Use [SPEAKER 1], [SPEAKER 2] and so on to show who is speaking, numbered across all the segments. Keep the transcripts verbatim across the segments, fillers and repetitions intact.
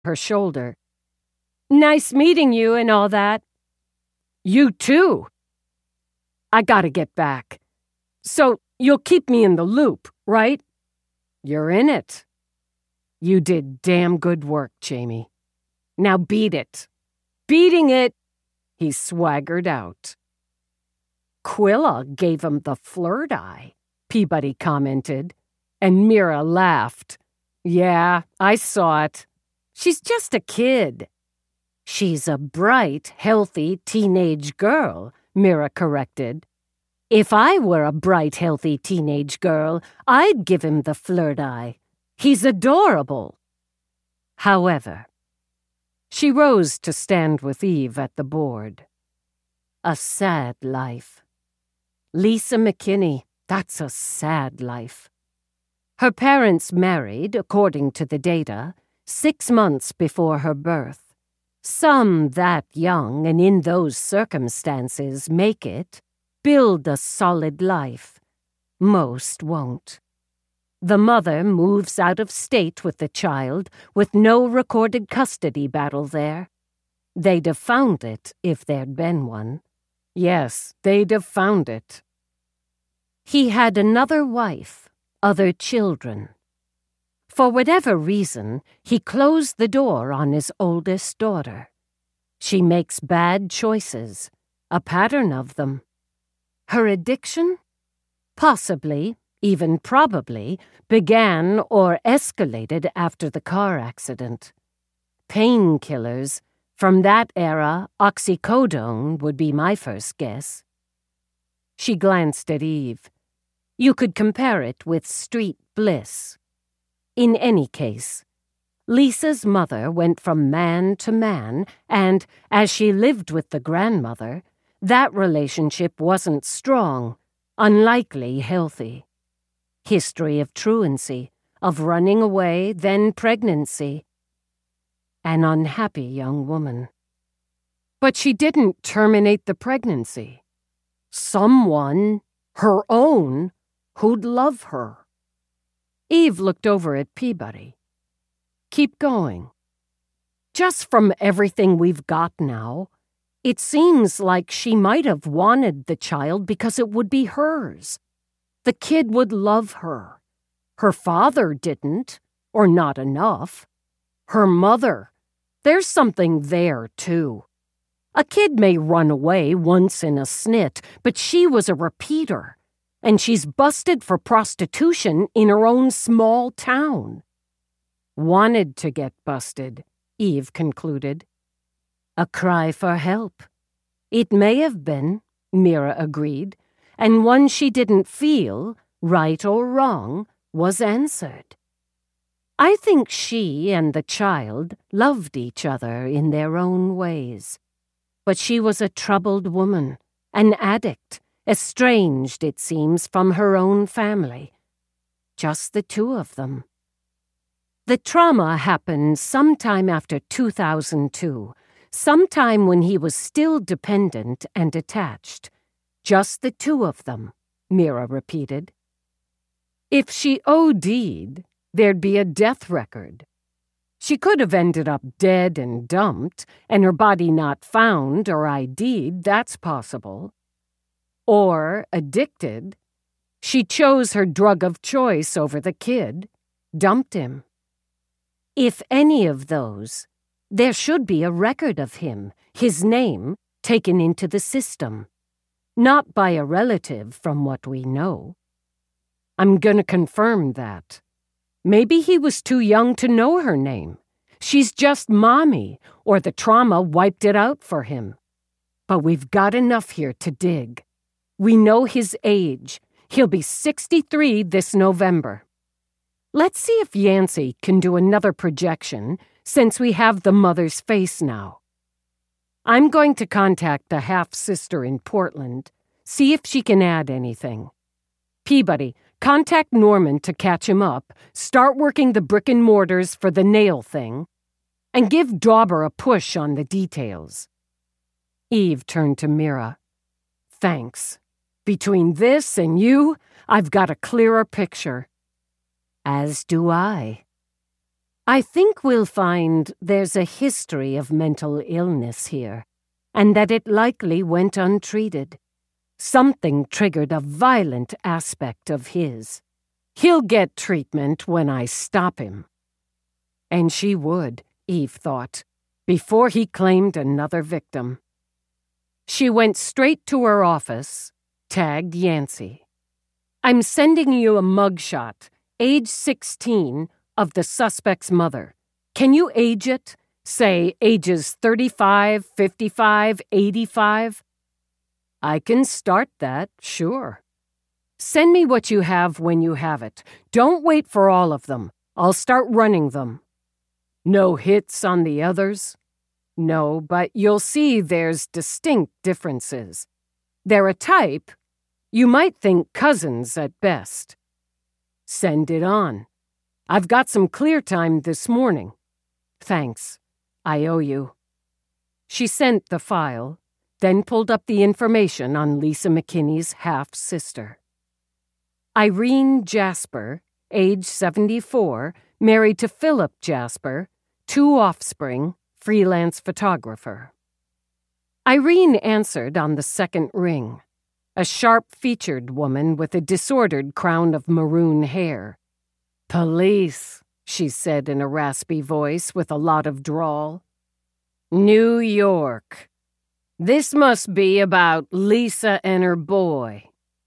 [SPEAKER 1] her shoulder. "Nice meeting you and all that." "You too." "I gotta get back. So you'll keep me in the loop, right?" "You're in it." "You did damn good work, Jamie. Now beat it." "Beating it." He swaggered out. "Quilla gave him the flirt eye," Peabody commented, and Mira laughed. "Yeah, I saw it. She's just a kid." "She's a bright, healthy teenage girl," Mira corrected. "If I were a bright, healthy teenage girl, I'd give him the flirt eye. He's adorable." However, she rose to stand with Eve at the board. A sad life. Lisa McKinney, that's a sad life. Her parents married, according to the data, six months before her birth. Some that young and in those circumstances make it, build a solid life. Most won't. The mother moves out of state with the child with no recorded custody battle there. They'd have found it if there'd been one. Yes, they'd have found it. He had another wife, other children. For whatever reason, he closed the door on his oldest daughter. She makes bad choices, a pattern of them. Her addiction? Possibly, even probably, began or escalated after the car accident. Painkillers. From that era, oxycodone would be my first guess. She glanced at Eve. You could compare it with street bliss. In any case, Lisa's mother went from man to man, and, as she lived with the grandmother, that relationship wasn't strong, unlikely healthy. History of truancy, of running away, then pregnancy. An unhappy young woman. But she didn't terminate the pregnancy. Someone, her own, who'd love her. Eve looked over at Peabody. Keep going. Just from everything we've got now, it seems like she might have wanted the child because it would be hers. The kid would love her. Her father didn't, or not enough. Her mother. There's something there, too. A kid may run away once in a snit, but she was a repeater, and she's busted for prostitution in her own small town. Wanted to get busted, Eve concluded. A cry for help. It may have been, Mira agreed, and one she didn't feel, right or wrong, was answered. I think she and the child loved each other in their own ways. But she was a troubled woman, an addict, estranged, it seems, from her own family. Just the two of them. The trauma happened sometime after two thousand two, sometime when he was still dependent and attached. Just the two of them, Mira repeated. If she O D'd, there'd be a death record. She could have ended up dead and dumped, and her body not found or I D'd, that's possible. Or addicted. She chose her drug of choice over the kid, dumped him. If any of those, there should be a record of him, his name, taken into the system. Not by a relative, from what we know. I'm gonna confirm that. Maybe he was too young to know her name. She's just Mommy, or the trauma wiped it out for him. But we've got enough here to dig. We know his age. He'll be sixty-three this November. Let's see if Yancey can do another projection, since we have the mother's face now. I'm going to contact the half-sister in Portland, see if she can add anything. Peabody, contact Norman to catch him up, start working the brick and mortars for the nail thing, and give Dauber a push on the details. Eve turned to Mira. Thanks. Between this and you, I've got a clearer picture. As do I. I think we'll find there's a history of mental illness here, and that it likely went untreated. Something triggered a violent aspect of his. He'll get treatment when I stop him. And she would, Eve thought, before he claimed another victim. She went straight to her office, tagged Yancey. I'm sending you a mugshot, age sixteen, of the suspect's mother. Can you age it? Say ages thirty-five, fifty-five, eighty-five? I can start that, sure. Send me what you have when you have it. Don't wait for all of them. I'll start running them. No hits on the others? No, but you'll see there's distinct differences. They're a type. You might think cousins at best. Send it on. I've got some clear time this morning. Thanks. I owe you. She sent the file, then pulled up the information on Lisa McKinney's half-sister. Irene Jasper, age seventy-four, married to Philip Jasper, two offspring, freelance photographer. Irene answered on the second ring, a sharp-featured woman with a disordered crown of maroon hair. Police, she said in a raspy voice with a lot of drawl. New York. This must be about Lisa and her boy.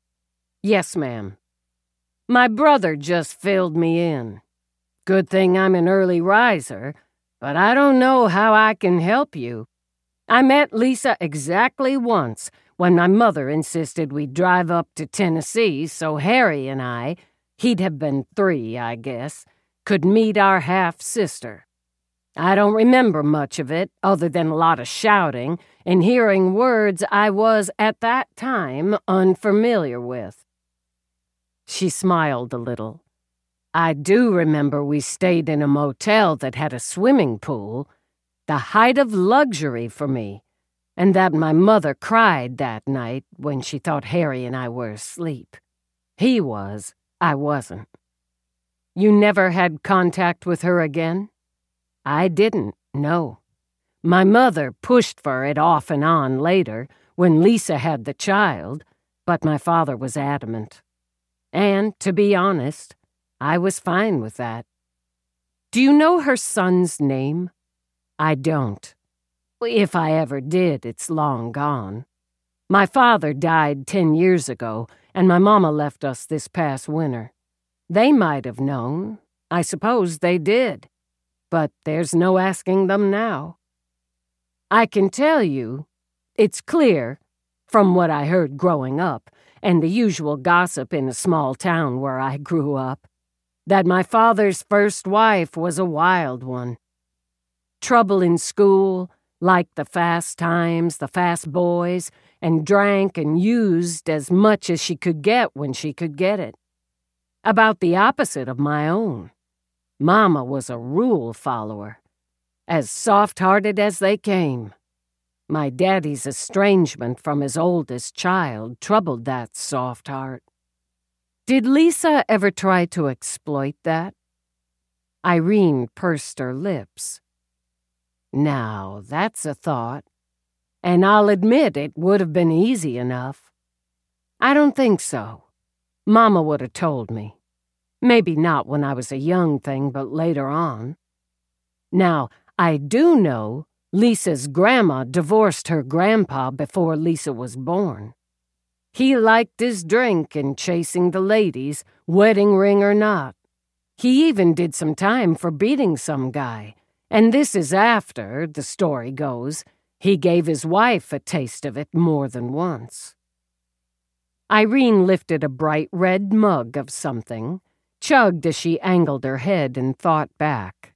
[SPEAKER 1] Yes, ma'am. My brother just filled me in. Good thing I'm an early riser, but I don't know how I can help you. I met Lisa exactly once when my mother insisted we drive up to Tennessee so Harry and I, he'd have been three, I guess, could meet our half-sister. I don't remember much of it other than a lot of shouting and hearing words I was at that time unfamiliar with. She smiled a little. I do remember we stayed in a motel that had a swimming pool, the height of luxury for me, and that my mother cried that night when she thought Harry and I were asleep. He was, I wasn't. You never had contact with her again? I didn't, no. My mother pushed for it off and on later, when Lisa had the child, but my father was adamant. And, to be honest, I was fine with that. Do you know her son's name? I don't. If I ever did, it's long gone. My father died ten years ago, and my mama left us this past winter. They might have known. I suppose they did. But there's no asking them now. I can tell you, it's clear, from what I heard growing up, and the usual gossip in a small town where I grew up, that my father's first wife was a wild one. Trouble in school, liked the fast times, the fast boys, and drank and used as much as she could get when she could get it. About the opposite of my own. Mama was a rule follower, as soft-hearted as they came. My daddy's estrangement from his oldest child troubled that soft heart. Did Lisa ever try to exploit that? Irene pursed her lips. Now, that's a thought. And I'll admit it would have been easy enough. I don't think so. Mama would have told me. Maybe not when I was a young thing, but later on. Now, I do know Lisa's grandma divorced her grandpa before Lisa was born. He liked his drink and chasing the ladies, wedding ring or not. He even did some time for beating some guy, and this is after, the story goes, he gave his wife a taste of it more than once. Irene lifted a bright red mug of something, chugged as she angled her head and thought back.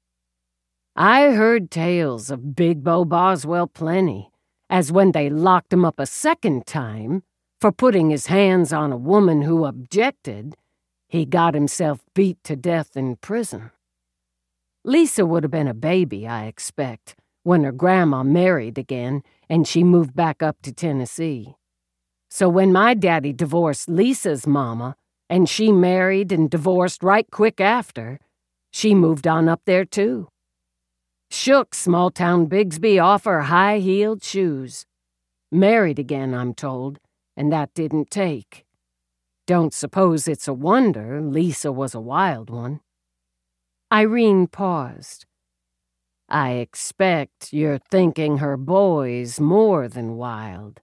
[SPEAKER 1] I heard tales of Big Bo Boswell plenty, as when they locked him up a second time for putting his hands on a woman who objected, he got himself beat to death in prison. Lisa would have been a baby, I expect, when her grandma married again and she moved back up to Tennessee. So when my daddy divorced Lisa's mama, and she married and divorced right quick after, She moved on up there, too. Shook small-town Bigsby off her high-heeled shoes. Married again, I'm told, and that didn't take. Don't suppose it's a wonder Lisa was a wild one. Irene paused. I expect you're thinking her boy's more than wild.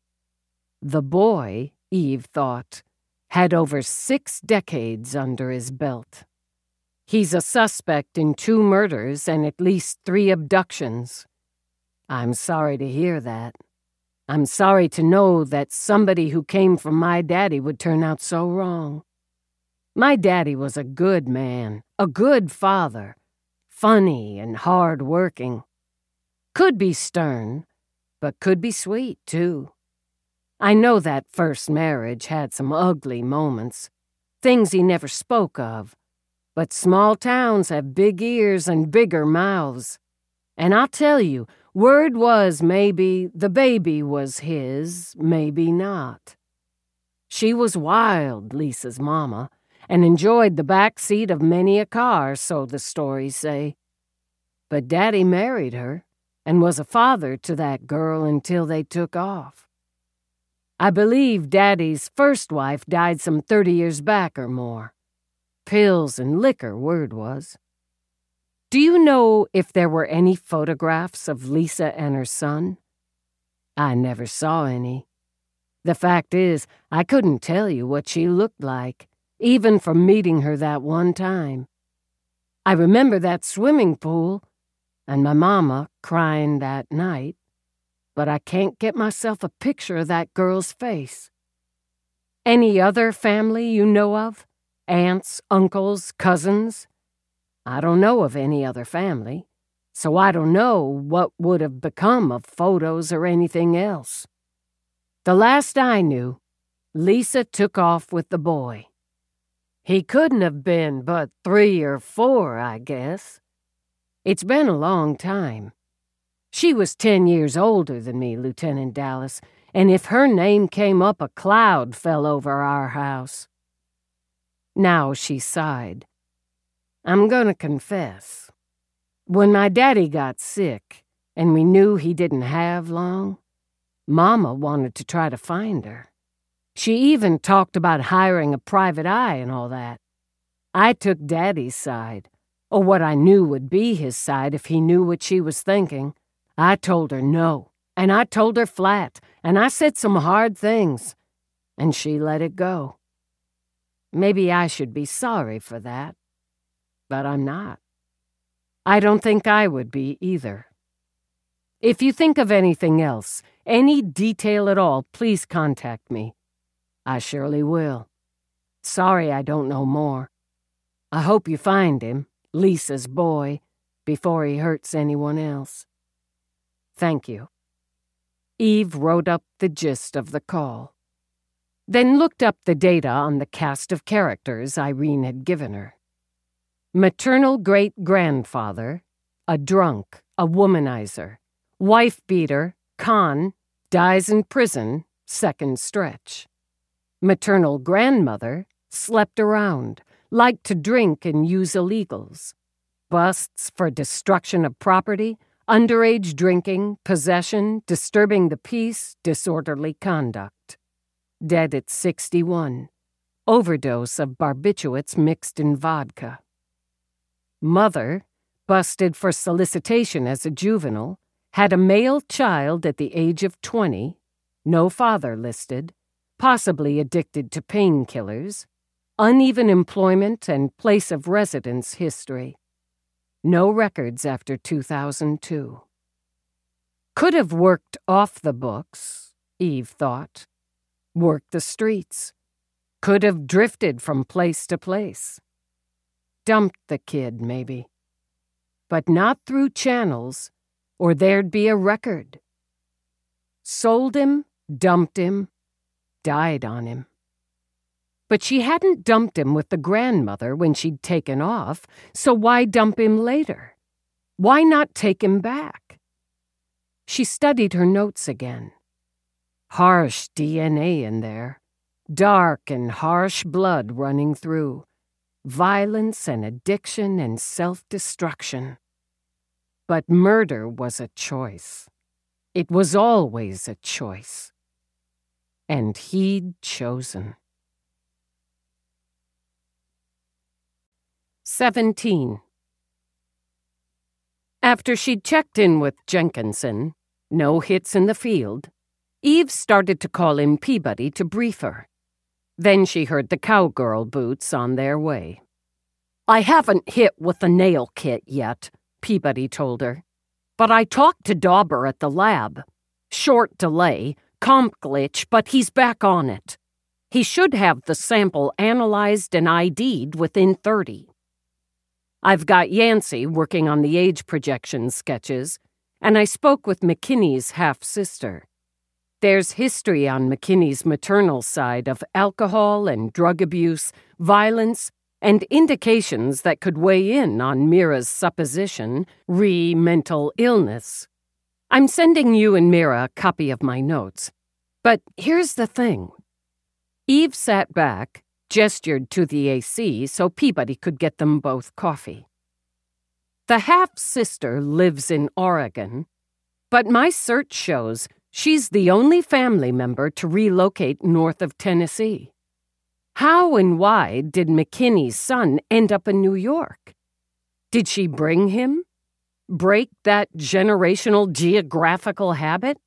[SPEAKER 1] The boy, Eve thought, had over six decades under his belt. He's a suspect in two murders and at least three abductions. I'm sorry to hear that. I'm sorry to know that somebody who came from my daddy would turn out so wrong. My daddy was a good man, a good father, funny and hard-working. Could be stern, but could be sweet, too. I know that first marriage had some ugly moments, things he never spoke of, but small towns have big ears and bigger mouths. And I'll tell you, word was maybe the baby was his, maybe not. She was wild, Lisa's mama, and enjoyed the back seat of many a car, so the stories say. But Daddy married her and was a father to that girl until they took off. I believe Daddy's first wife died some thirty years back or more. Pills and liquor, word was. Do you know if there were any photographs of Lisa and her son? I never saw any. The fact is, I couldn't tell you what she looked like, even from meeting her that one time. I remember that swimming pool and my mama crying that night, but I can't get myself a picture of that girl's face. Any other family you know of? Aunts, uncles, cousins? I don't know of any other family, so I don't know what would have become of photos or anything else. The last I knew, Lisa took off with the boy. He couldn't have been but three or four, I guess. It's been a long time. She was ten years older than me, Lieutenant Dallas, and if her name came up, a cloud fell over our house. Now she sighed. I'm gonna confess. When my daddy got sick, and we knew he didn't have long, Mama wanted to try to find her. She even talked about hiring a private eye and all that. I took Daddy's side, or what I knew would be his side if he knew what she was thinking. I told her no, and I told her flat, and I said some hard things, and she let it go. Maybe I should be sorry for that, but I'm not. I don't think I would be either. If you think of anything else, any detail at all, please contact me. I surely will. Sorry I don't know more. I hope you find him, Lisa's boy, before he hurts anyone else. Thank you. Eve wrote up the gist of the call, then looked up the data on the cast of characters Irene had given her. Maternal great-grandfather, a drunk, a womanizer, wife-beater, con, dies in prison, second stretch. Maternal grandmother, slept around, liked to drink and use illegals. Busts for destruction of property, underage drinking, possession, disturbing the peace, disorderly conduct. Dead at sixty-one. Overdose of barbiturates mixed in vodka. Mother, busted for solicitation as a juvenile, had a male child at the age of twenty, no father listed, possibly addicted to painkillers, uneven employment and place of residence history. No records after two thousand two. Could have worked off the books, Eve thought. Worked the streets. Could have drifted from place to place. Dumped the kid, maybe. But not through channels, or there'd be a record. Sold him, dumped him, died on him. But she hadn't dumped him with the grandmother when she'd taken off, so why dump him later? Why not take him back? She studied her notes again. Harsh D N A in there. Dark and harsh blood running through. violence and addiction and self-destruction. But murder was a choice. It was always a choice. And he'd chosen. Seventeen. After she'd checked in with Jenkinson, no hits in the field, Eve started to call in Peabody to brief her. Then she heard the cowgirl boots on their way. "I haven't hit with the nail kit yet," Peabody told her. "But I talked to Dauber at the lab. Short delay, comp glitch, but he's back on it. He should have the sample analyzed and I D'd within thirty. I've got Yancey working on the age projection sketches, and I spoke with McKinney's half-sister. There's history on McKinney's maternal side of alcohol and drug abuse, violence, and indications that could weigh in on Mira's supposition, re-mental illness. I'm sending you and Mira a copy of my notes. But here's the thing." Eve sat back, gestured to the A C so Peabody could get them both coffee. "The half-sister lives in Oregon, but my search shows she's the only family member to relocate north of Tennessee. How and why did McKinney's son end up in New York? Did she bring him? Break that generational geographical habit?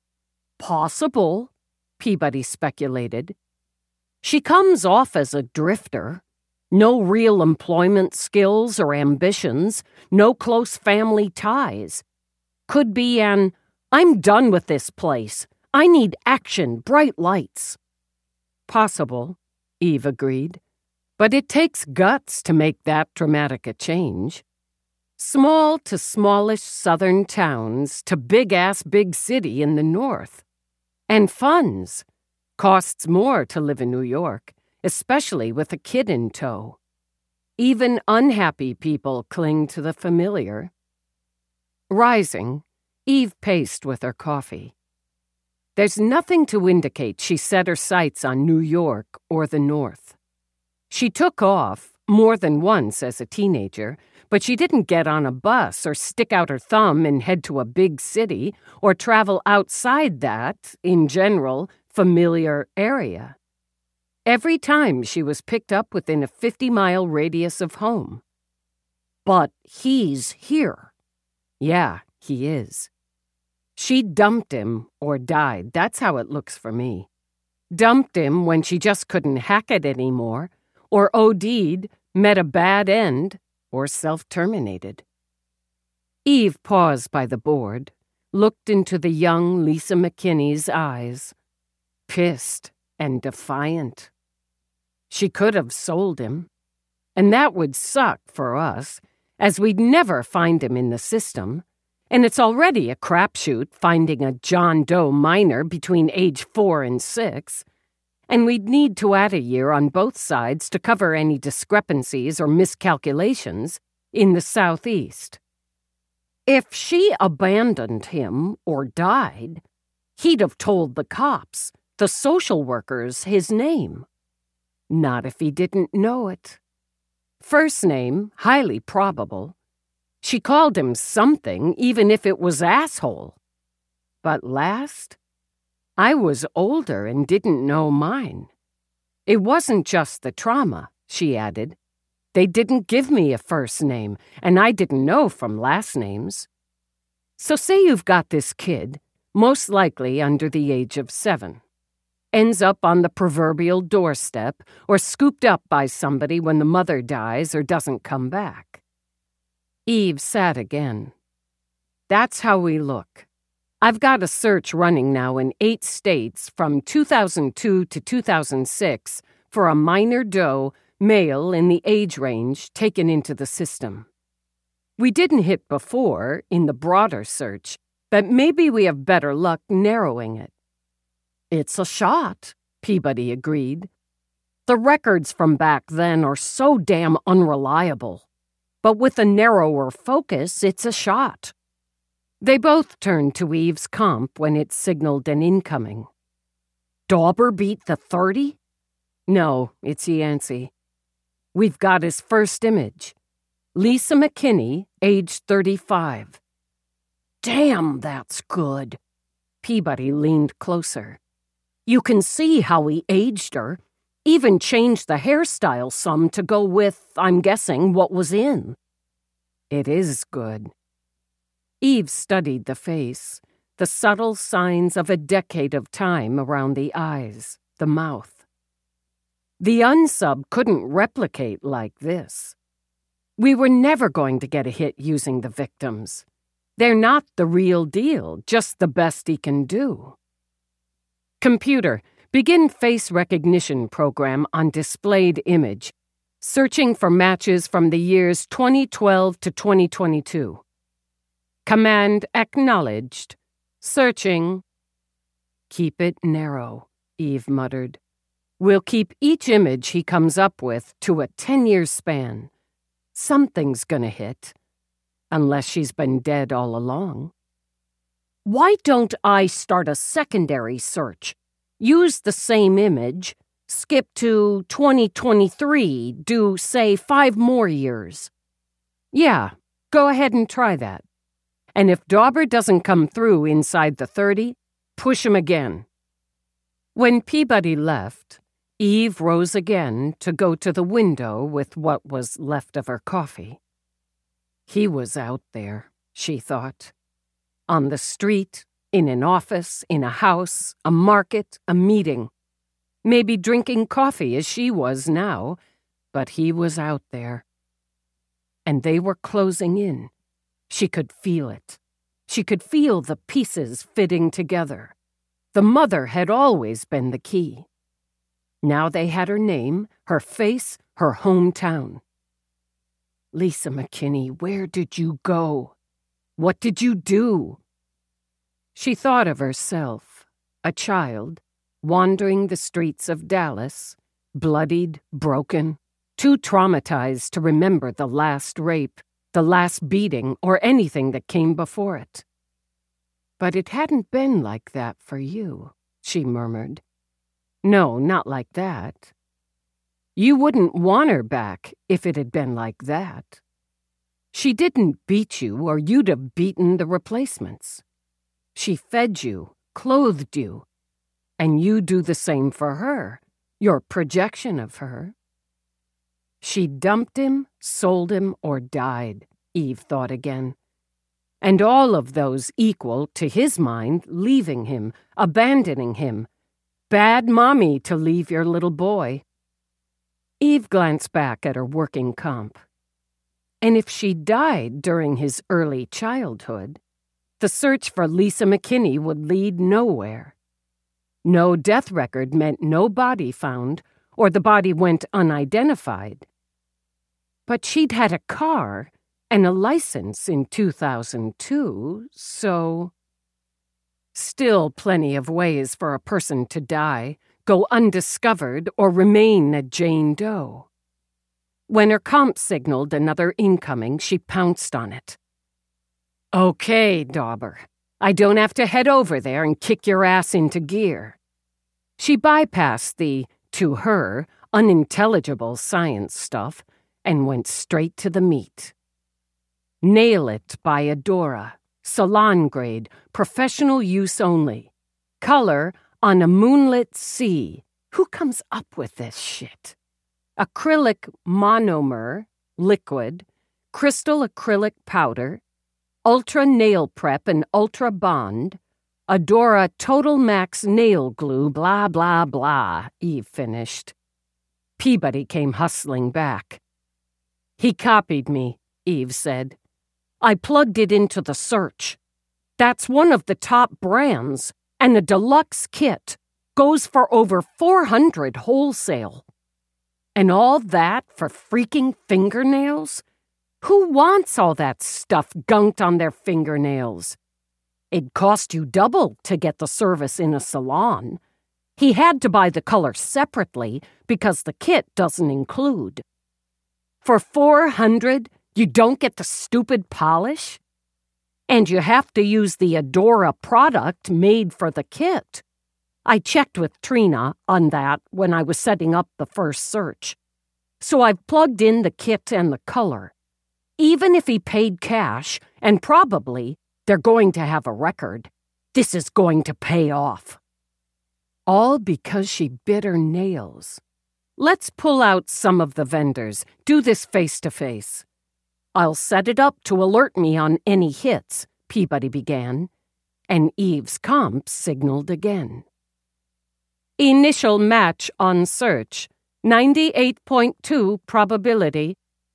[SPEAKER 1] Possible," Peabody speculated. "She comes off as a drifter. No real employment skills or ambitions, no close family ties. Could be an, 'I'm done with this place. I need action, bright lights.'" "Possible," Eve agreed. "But it takes guts to make that dramatic a change. Small to smallish southern towns to big-ass big city in the north. And funds. Costs more to live in New York, especially with a kid in tow. Even unhappy people cling to the familiar." Rising, Eve paced with her coffee. There's nothing to indicate she set her sights on New York or the North. She took off more than once as a teenager, but she didn't get on a bus or stick out her thumb and head to a big city or travel outside that, in general, familiar area. Every time she was picked up within a fifty-mile radius of home. But he's here. Yeah, he is. She dumped him or died. That's how it looks for me. Dumped him when she just couldn't hack it anymore, or O D'd, met a bad end, or self-terminated. Eve paused by the board, looked into the young Lisa McKinney's eyes, pissed and defiant. She could have sold him, and that would suck for us, as we'd never find him in the system, and it's already a crapshoot finding a John Doe minor between age four and six, and we'd need to add a year on both sides to cover any discrepancies or miscalculations in the Southeast. If she abandoned him or died, he'd have told the cops, the social workers, his name. Not if he didn't know it. First name, highly probable. She called him something, even if it was asshole. But last, I was older and didn't know mine. It wasn't just the trauma, she added. They didn't give me a first name, and I didn't know from last names. So say you've got this kid, most likely under the age of seven. Ends up on the proverbial doorstep or scooped up by somebody when the mother dies or doesn't come back. Eve sat again. That's how we look. I've got a search running now in eight states from two thousand two to two thousand six for a minor Doe, male in the age range, taken into the system. We didn't hit before in the broader search, but maybe we have better luck narrowing it. It's a shot, Peabody agreed. The records from back then are so damn unreliable. But with a narrower focus, it's a shot. They both turned to Eve's comp when it signaled an incoming. Dauber beat the thirty? No, it's Yancey. We've got his first image. Lisa McKinney, age thirty-five. Damn, that's good. Peabody leaned closer. You can see how he aged her. Even changed the hairstyle some to go with, I'm guessing, what was in. It is good. Eve studied the face, the subtle signs of a decade of time around the eyes, the mouth. The unsub couldn't replicate like this. We were never going to get a hit using the victims. They're not the real deal, just the best he can do. Computer, begin face recognition program on displayed image, searching for matches from the years twenty twelve to twenty twenty-two. Command acknowledged. Searching. Keep it narrow, Eve muttered. We'll keep each image he comes up with to a ten-year span. Something's gonna hit. Unless she's been dead all along. Why don't I start a secondary search? Use the same image, skip to twenty twenty-three, do, say, five more years. Yeah, go ahead and try that. And if Dauber doesn't come through inside the thirty, push him again. When Peabody left, Eve rose again to go to the window with what was left of her coffee. He was out there, she thought. On the street, in an office, in a house, a market, a meeting. Maybe drinking coffee as she was now, but he was out there. And they were closing in. She could feel it. She could feel the pieces fitting together. The mother had always been the key. Now they had her name, her face, her hometown. Lisa McKinney, where did you go? What did you do? She thought of herself, a child, wandering the streets of Dallas, bloodied, broken, too traumatized to remember the last rape, the last beating, or anything that came before it. But it hadn't been like that for you, she murmured. No, not like that. You wouldn't want her back if it had been like that. She didn't beat you, or you'd have beaten the replacements. She fed you, clothed you, and you do the same for her, your projection of her. She dumped him, sold him, or died, Eve thought again. And all of those equal, to his mind, leaving him, abandoning him. Bad mommy to leave your little boy. Eve glanced back at her working comp. And if she died during his early childhood, the search for Lisa McKinney would lead nowhere. No death record meant no body found, or the body went unidentified. But she'd had a car and a license in two thousand two, so... Still plenty of ways for a person to die, go undiscovered, or remain a Jane Doe. When her comp signaled another incoming, she pounced on it. Okay, Dauber. I don't have to head over there and kick your ass into gear. She bypassed the, to her, unintelligible science stuff and went straight to the meat. Nail It by Adora. Salon grade, professional use only. Color on a moonlit sea. Who comes up with this shit? Acrylic monomer, liquid, crystal acrylic powder, ultra nail prep and ultra bond, Adora Total Max nail glue, blah, blah, blah, Eve finished. Peabody came hustling back. He copied me, Eve said. I plugged it into the search. That's one of the top brands, and the deluxe kit goes for over four hundred wholesale. And all that for freaking fingernails? Who wants all that stuff gunked on their fingernails? It'd cost you double to get the service in a salon. He had to buy the color separately because the kit doesn't include. For four hundred, you don't get the stupid polish? And you have to use the Adora product made for the kit. I checked with Trina on that when I was setting up the first search. so I've plugged in the kit and the color. Even if he paid cash, and probably they're going to have a record, this is going to pay off. All because she bit her nails. Let's pull out some of the vendors, do this face-to-face. I'll set it up to alert me on any hits, Peabody began, and Eve's comp signaled again. Initial match on search, ninety-eight point two probability.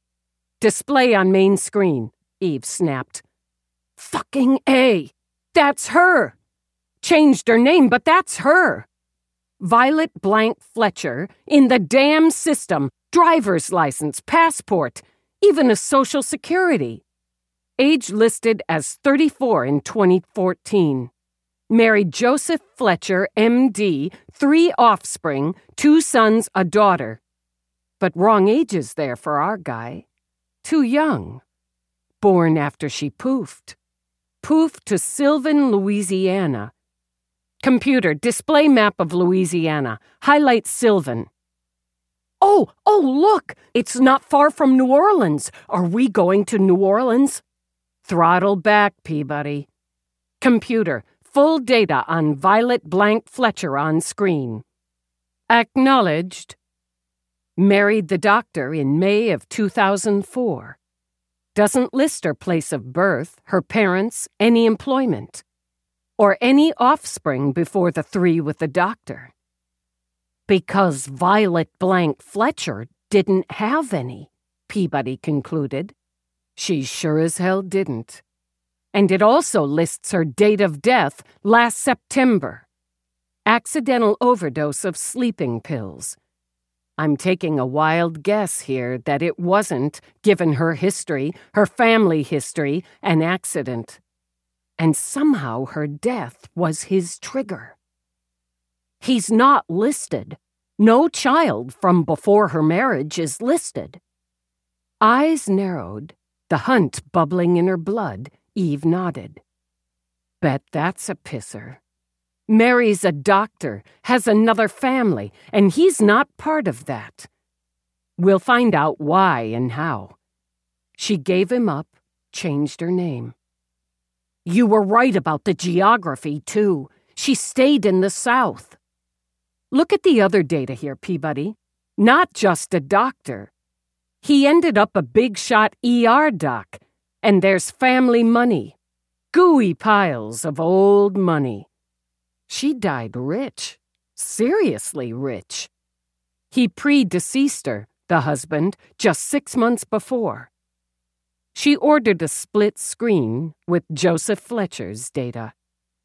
[SPEAKER 1] Display on main screen, Eve snapped. Fucking A! That's her! Changed her name, but that's her! Violet Blank Fletcher, in the damn system, driver's license, passport, even a social security. Age listed as thirty-four in twenty fourteen. Married Joseph Fletcher, M D, three offspring, two sons, a daughter. But wrong ages there for our guy. Too young. Born after she poofed. Poofed to Sylvan, Louisiana. Computer, display map of Louisiana. Highlight Sylvan. Oh, oh, look! It's not far from New Orleans. Are we going to New Orleans? Throttle back, Peabody. Computer, full data on Violet Blank Fletcher on screen. Acknowledged. Married the doctor in May of two thousand four. Doesn't list her place of birth, her parents, any employment, or any offspring before the three with the doctor. Because Violet Blank Fletcher didn't have any, Peabody concluded. She sure as hell didn't. And it also lists her date of death, last September. Accidental overdose of sleeping pills. I'm taking a wild guess here that it wasn't, given her history, her family history, an accident. And somehow her death was his trigger. He's not listed. No child from before her marriage is listed. Eyes narrowed, the hunt bubbling in her blood, Eve nodded. Bet that's a pisser. Mary's a doctor, has another family, and he's not part of that. We'll find out why and how. She gave him up, changed her name. You were right about the geography, too. She stayed in the South. Look at the other data here, Peabody. Not just a doctor. He ended up a big-shot E R doc, and there's family money. Gooey piles of old money. She died rich. Seriously rich. He predeceased her, the husband, just six months before. She ordered a split screen with Joseph Fletcher's data.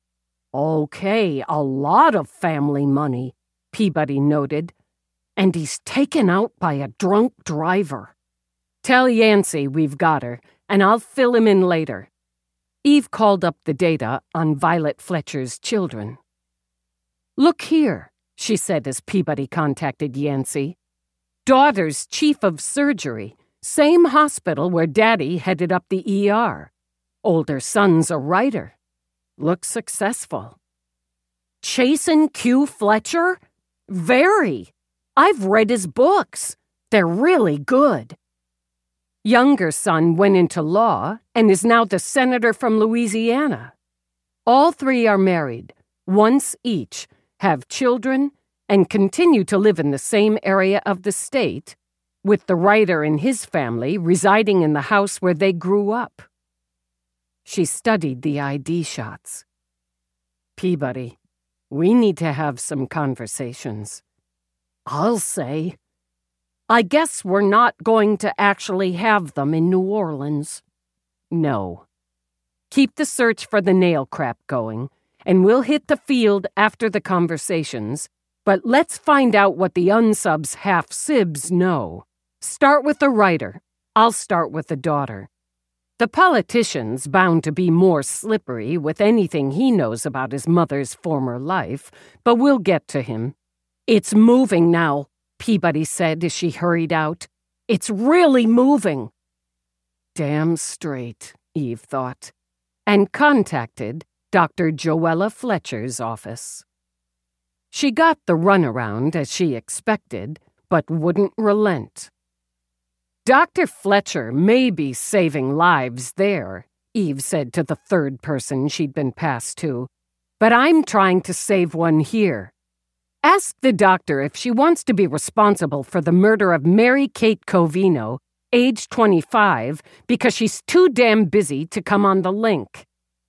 [SPEAKER 1] Okay, a lot of family money, Peabody noted. And he's taken out by a drunk driver. Tell Yancey we've got her, and I'll fill him in later. Eve called up the data on Violet Fletcher's children. Look here, she said as Peabody contacted Yancey. Daughter's chief of surgery, same hospital where Daddy headed up the E R. Older son's a writer. Looks successful. Chasen Q. Fletcher? Very. I've read his books. They're really good. Younger son went into law and is now the senator from Louisiana. All three are married, once each, have children, and continue to live in the same area of the state, with the writer and his family residing in the house where they grew up. She studied the I D shots. Peabody, we need to have some conversations. I'll say. I guess we're not going to actually have them in New Orleans. No. Keep the search for the nail crap going, and we'll hit the field after the conversations, but let's find out what the unsubs half-sibs know. Start with the writer. I'll start with the daughter. The politician's bound to be more slippery with anything he knows about his mother's former life, but we'll get to him. It's moving now, Peabody said as she hurried out. It's really moving. Damn straight, Eve thought, and contacted Doctor Joella Fletcher's office. She got the runaround as she expected, but wouldn't relent. Doctor Fletcher may be saving lives there, Eve said to the third person she'd been passed to, but I'm trying to save one here. Ask the doctor if she wants to be responsible for the murder of Mary Kate Covino, age twenty-five, because she's too damn busy to come on the link.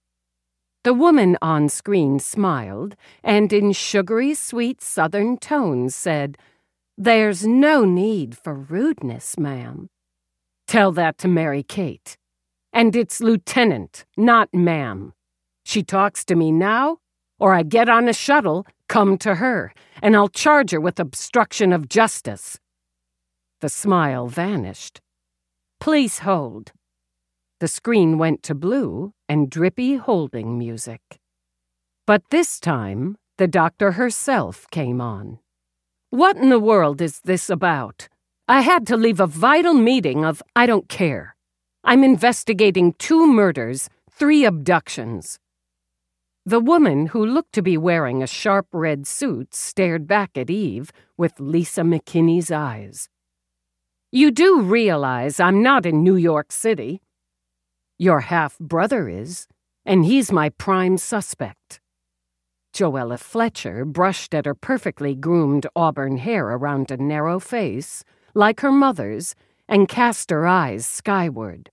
[SPEAKER 1] The woman on screen smiled and in sugary, sweet Southern tones said, "There's no need for rudeness, ma'am." Tell that to Mary Kate. And it's Lieutenant, not ma'am. She talks to me now, or I get on a shuttle, come to her, and I'll charge her with obstruction of justice. The smile vanished. Please hold. The screen went to blue and drippy holding music. But this time, the doctor herself came on. What in the world is this about? I had to leave a vital meeting of I don't care. I'm investigating two murders, three abductions. The woman, who looked to be wearing a sharp red suit, stared back at Eve with Lisa McKinney's eyes. You do realize I'm not in New York City. Your half-brother is, and he's my prime suspect. Joella Fletcher brushed at her perfectly groomed auburn hair around a narrow face, like her mother's, and cast her eyes skyward.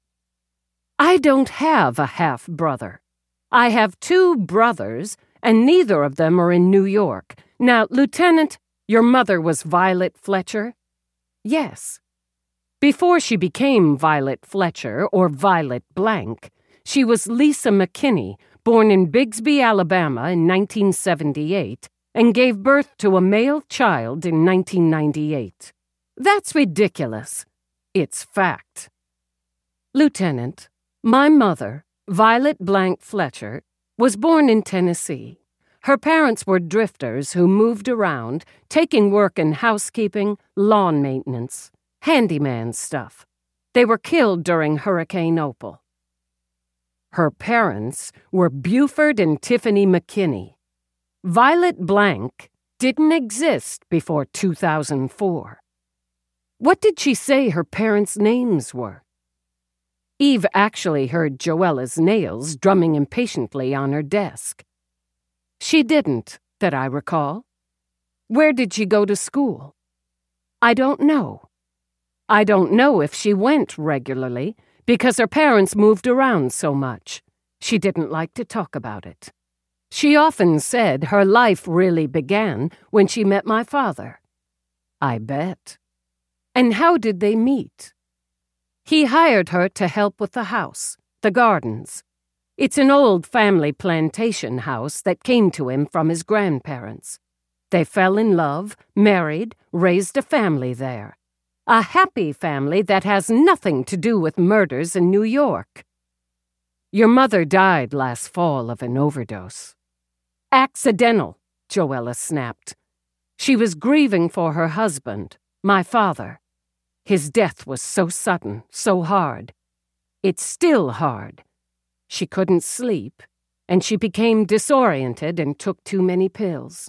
[SPEAKER 1] I don't have a half-brother. I have two brothers, and neither of them are in New York. Now, Lieutenant, your mother was Violet Fletcher? Yes. Before she became Violet Fletcher, or Violet Blank, she was Lisa McKinney, born in Bixby, Alabama in nineteen seventy-eight, and gave birth to a male child in nineteen ninety-eight. That's ridiculous. It's fact. Lieutenant, my mother, Violet Blank Fletcher, was born in Tennessee. Her parents were drifters who moved around, taking work in housekeeping, lawn maintenance, handyman stuff. They were killed during Hurricane Opal. Her parents were Buford and Tiffany McKinney. Violet Blank didn't exist before two thousand four. What did she say her parents' names were? Eve actually heard Joella's nails drumming impatiently on her desk. She didn't, that I recall. Where did she go to school? I don't know. I don't know if she went regularly, because her parents moved around so much. She didn't like to talk about it. She often said her life really began when she met my father. I bet. And how did they meet? He hired her to help with the house, the gardens. It's an old family plantation house that came to him from his grandparents. They fell in love, married, raised a family there. A happy family that has nothing to do with murders in New York. Your mother died last fall of an overdose. Accidental, Joella snapped. She was grieving for her husband, my father. His death was so sudden, so hard. It's still hard. She couldn't sleep, and she became disoriented and took too many pills.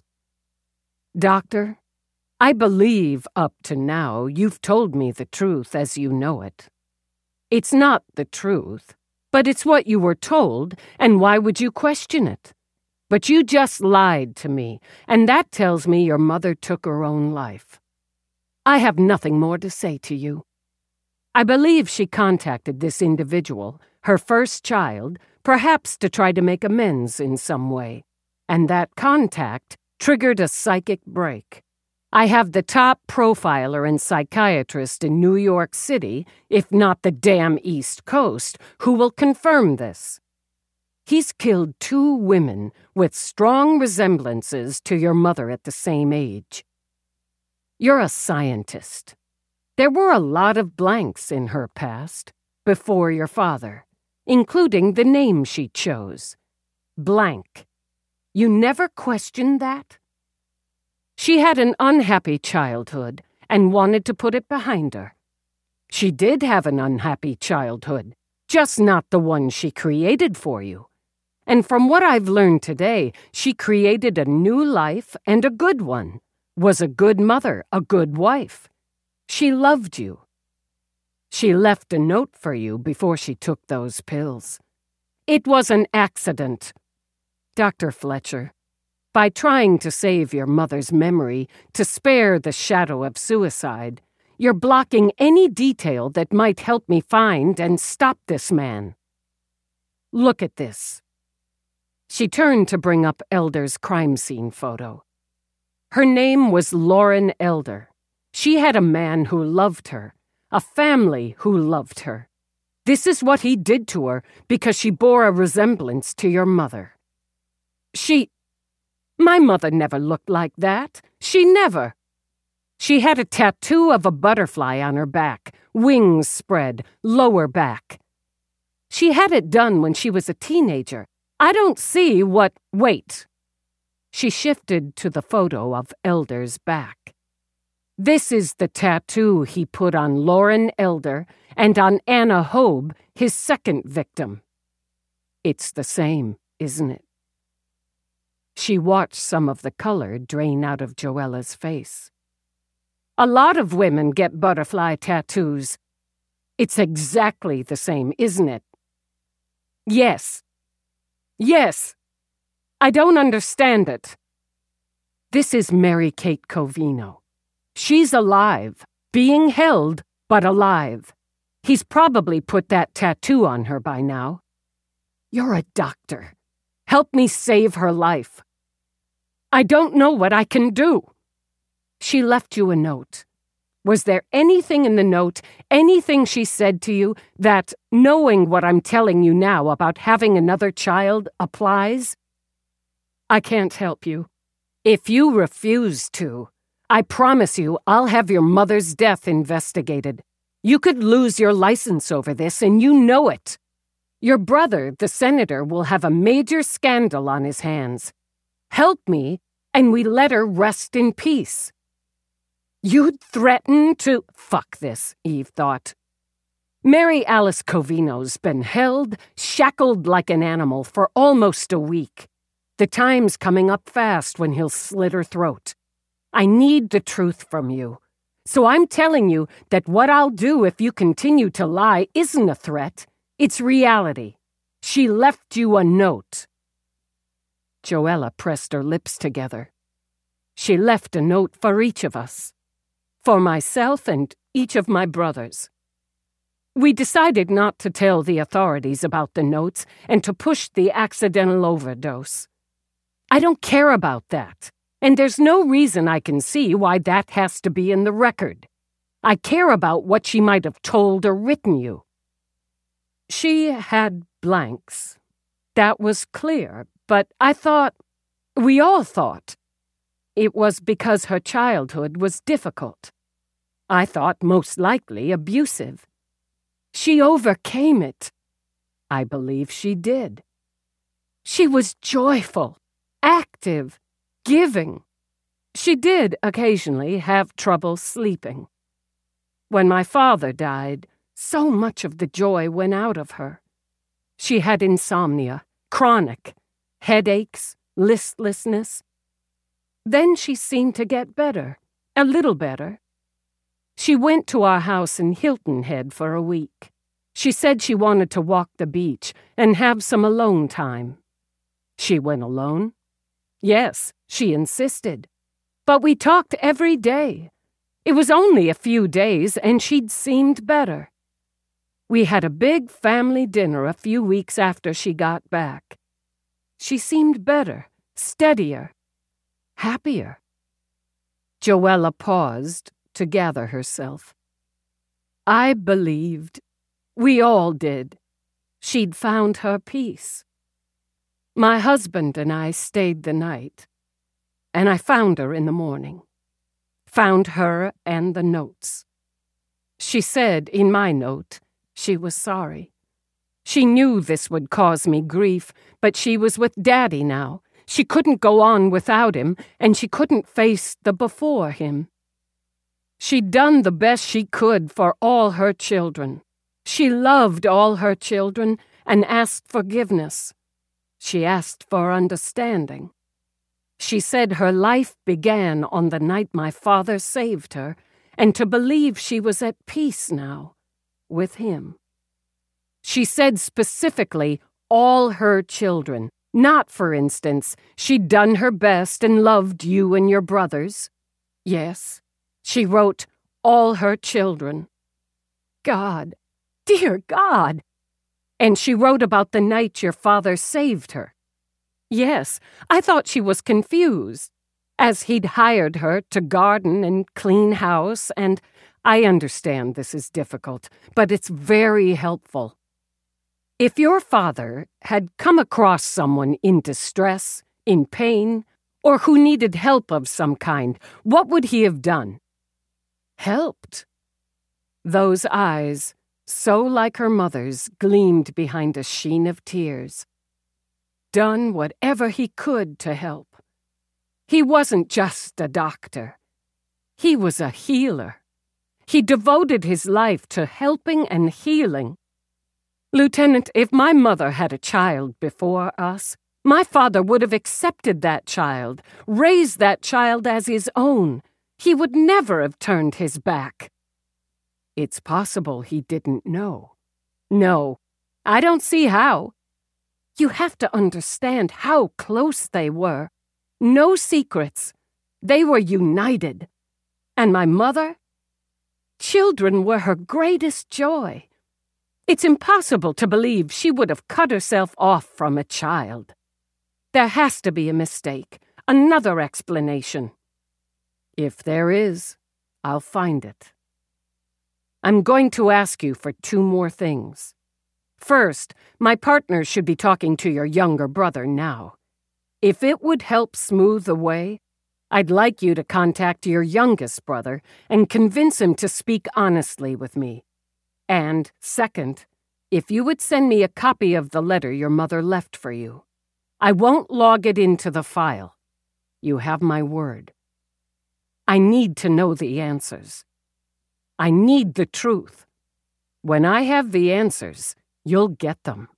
[SPEAKER 1] Doctor, I believe up to now you've told me the truth as you know it. It's not the truth, but it's what you were told, and why would you question it? But you just lied to me, and that tells me your mother took her own life. I have nothing more to say to you. I believe she contacted this individual, her first child, perhaps to try to make amends in some way, and that contact triggered a psychic break. I have the top profiler and psychiatrist in New York City, if not the damn East Coast, who will confirm this. He's killed two women with strong resemblances to your mother at the same age. You're a scientist. There were a lot of blanks in her past, before your father, including the name she chose. Blank. You never questioned that? She had an unhappy childhood and wanted to put it behind her. She did have an unhappy childhood, just not the one she created for you. And from what I've learned today, she created a new life and a good one, was a good mother, a good wife. She loved you. She left a note for you before she took those pills. It was an accident. Doctor Fletcher, by trying to save your mother's memory, to spare the shadow of suicide, you're blocking any detail that might help me find and stop this man. Look at this. She turned to bring up Elder's crime scene photo. Her name was Lauren Elder. She had a man who loved her, a family who loved her. This is what he did to her because she bore a resemblance to your mother. She... My mother never looked like that. She never. She had a tattoo of a butterfly on her back, wings spread, lower back. She had it done when she was a teenager. I don't see what... Wait. She shifted to the photo of Elder's back. This is the tattoo he put on Lauren Elder and on Anna Hobe, his second victim. It's the same, isn't it? She watched some of the color drain out of Joella's face. A lot of women get butterfly tattoos. It's exactly the same, isn't it? Yes. Yes. I don't understand it. This is Mary Kate Covino. She's alive, being held, but alive. He's probably put that tattoo on her by now. You're a doctor. Help me save her life. I don't know what I can do. She left you a note. Was there anything in the note, anything she said to you, that, knowing what I'm telling you now about having another child, applies? I can't help you. If you refuse to, I promise you I'll have your mother's death investigated. You could lose your license over this, and you know it. Your brother, the senator, will have a major scandal on his hands. Help me, and we let her rest in peace. You'd threaten to... Fuck this, Eve thought. Mary Alice Covino's been held, shackled like an animal for almost a week. The time's coming up fast when he'll slit her throat. I need the truth from you. So I'm telling you that what I'll do if you continue to lie isn't a threat. It's reality. She left you a note. Joella pressed her lips together. She left a note for each of us. For myself and each of my brothers. We decided not to tell the authorities about the notes and to push the accidental overdose. I don't care about that, and there's no reason I can see why that has to be in the record. I care about what she might have told or written you. She had blanks. That was clear, but I thought, we all thought, it was because her childhood was difficult. I thought most likely abusive. She overcame it. I believe she did. She was joyful, active, giving. She did occasionally have trouble sleeping. When my father died, so much of the joy went out of her. She had insomnia, chronic, headaches, listlessness. Then she seemed to get better, a little better. She went to our house in Hilton Head for a week. She said she wanted to walk the beach and have some alone time. She went alone. Yes, she insisted. But we talked every day. It was only a few days, and she'd seemed better. We had a big family dinner a few weeks after she got back. She seemed better, steadier, happier. Joella paused to gather herself. I believed, we all did, she'd found her peace. My husband and I stayed the night, and I found her in the morning. Found her and the notes. She said in my note she was sorry. She knew this would cause me grief, but she was with Daddy now. She couldn't go on without him, and she couldn't face the before him. She'd done the best she could for all her children. She loved all her children and asked forgiveness. She asked for understanding. She said her life began on the night my father saved her, and to believe she was at peace now. with him. She said specifically, all her children, not, for instance, she'd done her best and loved you and your brothers. Yes, she wrote, all her children. God, dear God! And she wrote about the night your father saved her. Yes, I thought she was confused, as he'd hired her to garden and clean house, and I understand this is difficult, but it's very helpful. If your father had come across someone in distress, in pain, or who needed help of some kind, what would he have done? Helped. Those eyes, so like her mother's, gleamed behind a sheen of tears. Done whatever he could to help. He wasn't just a doctor. He was a healer. He devoted his life to helping and healing. Lieutenant, if my mother had a child before us, my father would have accepted that child, raised that child as his own. He would never have turned his back. It's possible he didn't know. No, I don't see how. You have to understand how close they were. No secrets. They were united. And my mother? Children were her greatest joy. It's impossible to believe she would have cut herself off from a child. There has to be a mistake, another explanation. If there is, I'll find it. I'm going to ask you for two more things. First, my partner should be talking to your younger brother now. If it would help smooth the way, I'd like you to contact your youngest brother and convince him to speak honestly with me. And, second, if you would send me a copy of the letter your mother left for you. I won't log it into the file. You have my word. I need to know the answers. I need the truth. When I have the answers, you'll get them.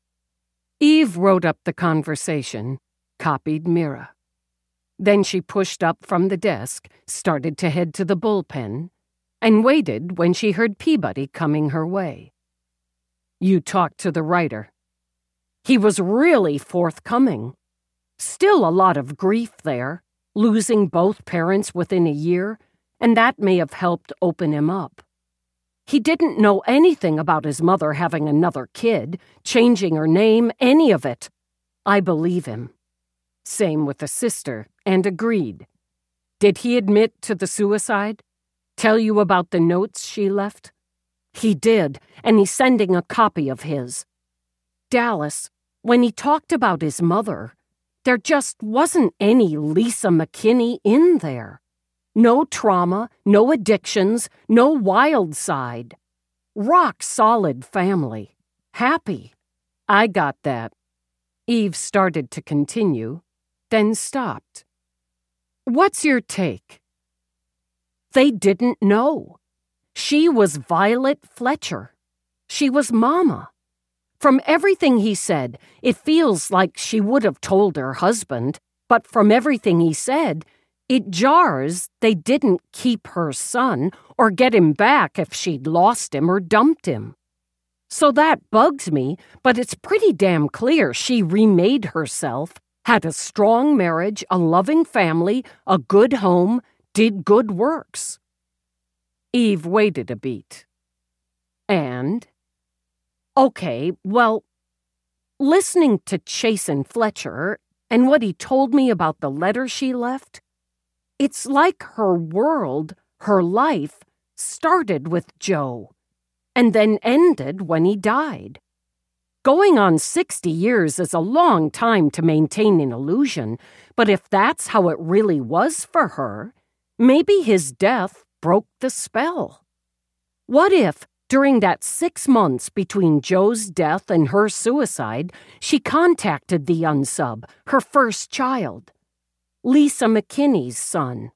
[SPEAKER 1] Eve wrote up the conversation, copied Mira. Then she pushed up from the desk, started to head to the bullpen, and waited when she heard Peabody coming her way. You talked to the writer. He was really forthcoming. Still a lot of grief there, losing both parents within a year, and that may have helped open him up. He didn't know anything about his mother having another kid, changing her name, any of it. I believe him. Same with the sister, and agreed. Did he admit to the suicide? Tell you about the notes she left? He did, and he's sending a copy of his. Dallas, when he talked about his mother, there just wasn't any Lisa McKinney in there. No trauma, no addictions, no wild side. Rock-solid family. Happy. I got that. Eve started to continue, then stopped. What's your take? They didn't know. She was Violet Fletcher. She was Mama. From everything he said, it feels like she would have told her husband, but from everything he said, it jars they didn't keep her son or get him back if she'd lost him or dumped him. So that bugs me, but it's pretty damn clear she remade herself, had a strong marriage, a loving family, a good home, did good works. Eve waited a beat. And? Okay, well, listening to Chasen Fletcher and what he told me about the letter she left, it's like her world, her life, started with Joe, and then ended when he died. Going on sixty years is a long time to maintain an illusion, but if that's how it really was for her, maybe his death broke the spell. What if, during that six months between Joe's death and her suicide, she contacted the unsub, her first child, Lisa McKinney's son?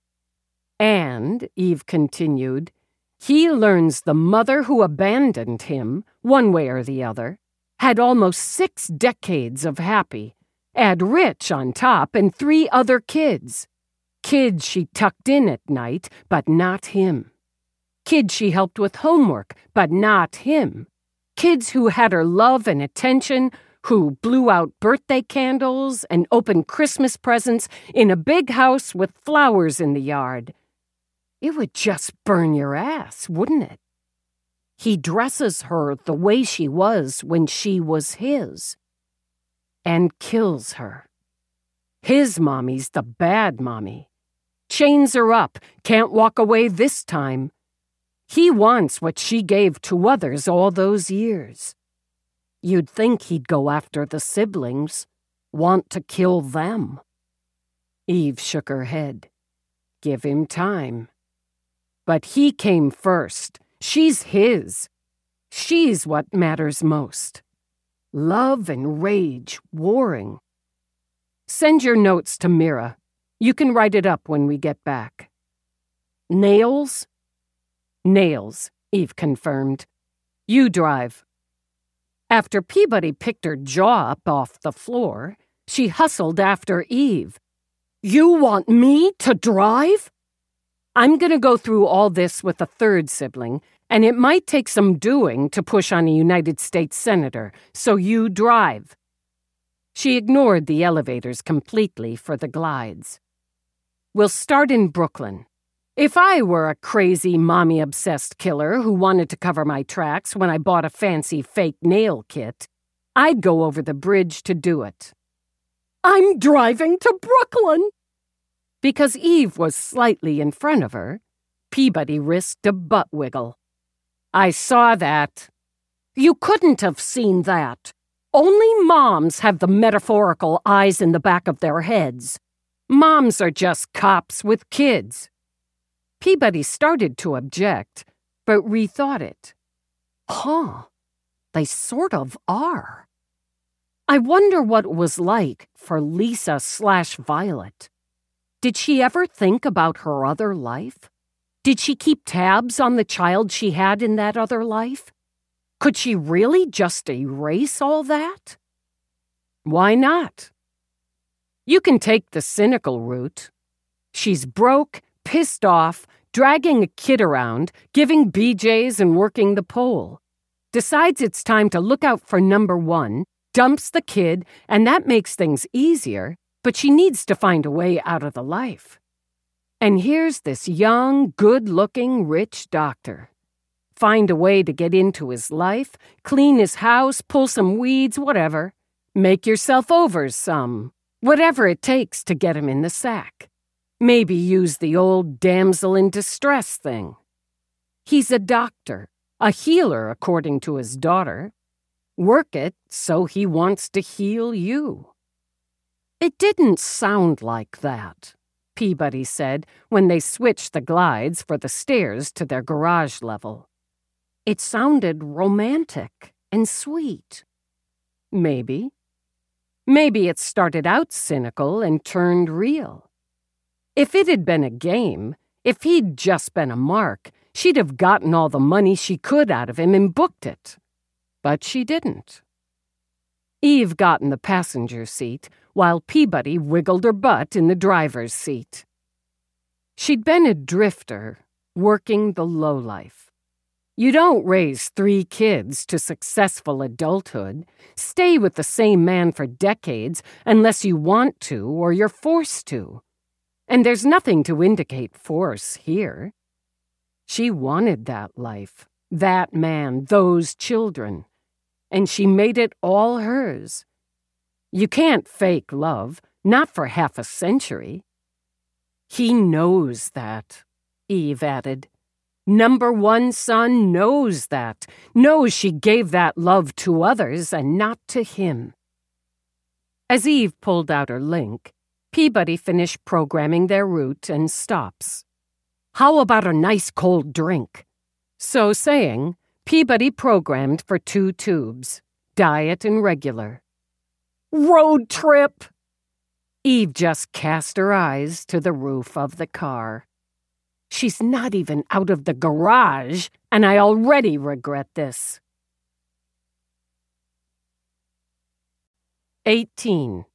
[SPEAKER 1] And, Eve continued, he learns the mother who abandoned him, one way or the other, had almost six decades of happy, add Rich on top, and three other kids. Kids she tucked in at night, but not him. Kids she helped with homework, but not him. Kids who had her love and attention, who blew out birthday candles and opened Christmas presents in a big house with flowers in the yard. It would just burn your ass, wouldn't it? He dresses her the way she was when she was his. And kills her. His mommy's the bad mommy. Chains her up, can't walk away this time. He wants what she gave to others all those years. You'd think he'd go after the siblings, want to kill them. Eve shook her head. Give him time. But he came first. She's his. She's what matters most. Love and rage warring. Send your notes to Mira. You can write it up when we get back. Nails? Nails, Eve confirmed. You drive. After Peabody picked her jaw up off the floor, she hustled after Eve. You want me to drive? I'm going to go through all this with a third sibling, and it might take some doing to push on a United States senator, so you drive. She ignored the elevators completely for the glides. We'll start in Brooklyn. If I were a crazy, mommy-obsessed killer who wanted to cover my tracks when I bought a fancy fake nail kit, I'd go over the bridge to do it. I'm driving to Brooklyn! Because Eve was slightly in front of her, Peabody risked a butt wiggle. I saw that. You couldn't have seen that. Only moms have the metaphorical eyes in the back of their heads. Moms are just cops with kids. Peabody started to object, but rethought it. Huh, they sort of are. I wonder what it was like for Lisa slash Violet. Did she ever think about her other life? Did she keep tabs on the child she had in that other life? Could she really just erase all that? Why not? You can take the cynical route. She's broke, pissed off, dragging a kid around, giving B Js and working the pole. Decides it's time to look out for number one, dumps the kid, and that makes things easier, but she needs to find a way out of the life. And here's this young, good-looking, rich doctor. Find a way to get into his life, clean his house, pull some weeds, whatever. Make yourself over some. Whatever it takes to get him in the sack. Maybe use the old damsel in distress thing. He's a doctor, a healer according to his daughter. Work it so he wants to heal you. It didn't sound like that, Peabody said when they switched the glides for the stairs to their garage level. It sounded romantic and sweet. Maybe. Maybe it started out cynical and turned real. If it had been a game, if he'd just been a mark, she'd have gotten all the money she could out of him and booked it. But she didn't. Eve got in the passenger seat, while Peabody wiggled her butt in the driver's seat. She'd been a drifter, working the lowlife. You don't raise three kids to successful adulthood, stay with the same man for decades unless you want to or you're forced to. And there's nothing to indicate force here. She wanted that life, that man, those children, and she made it all hers. You can't fake love, not for half a century. He knows that, Eve added. Number one son knows that, knows she gave that love to others and not to him. As Eve pulled out her link, Peabody finished programming their route and stops. How about a nice cold drink? So saying, Peabody programmed for two tubes, diet and regular. Road trip! Eve just cast her eyes to the roof of the car. She's not even out of the garage, and I already regret this. eighteen.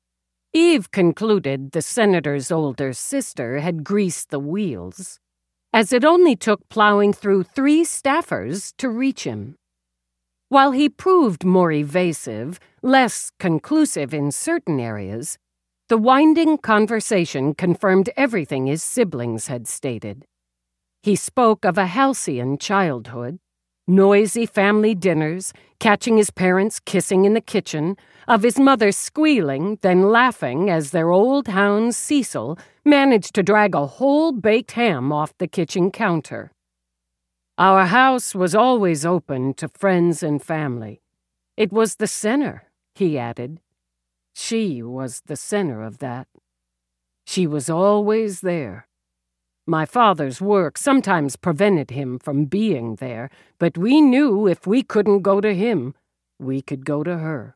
[SPEAKER 1] Eve concluded the senator's older sister had greased the wheels. as it only took plowing through three staffers to reach him. While he proved more evasive, less conclusive in certain areas, the winding conversation confirmed everything his siblings had stated. He spoke of a halcyon childhood, noisy family dinners, catching his parents kissing in the kitchen, of his mother squealing, then laughing as their old hound Cecil managed to drag a whole baked ham off the kitchen counter. Our house was always open to friends and family. It was the center, he added. She was the center of that. She was always there. My father's work sometimes prevented him from being there, but we knew if we couldn't go to him, we could go to her.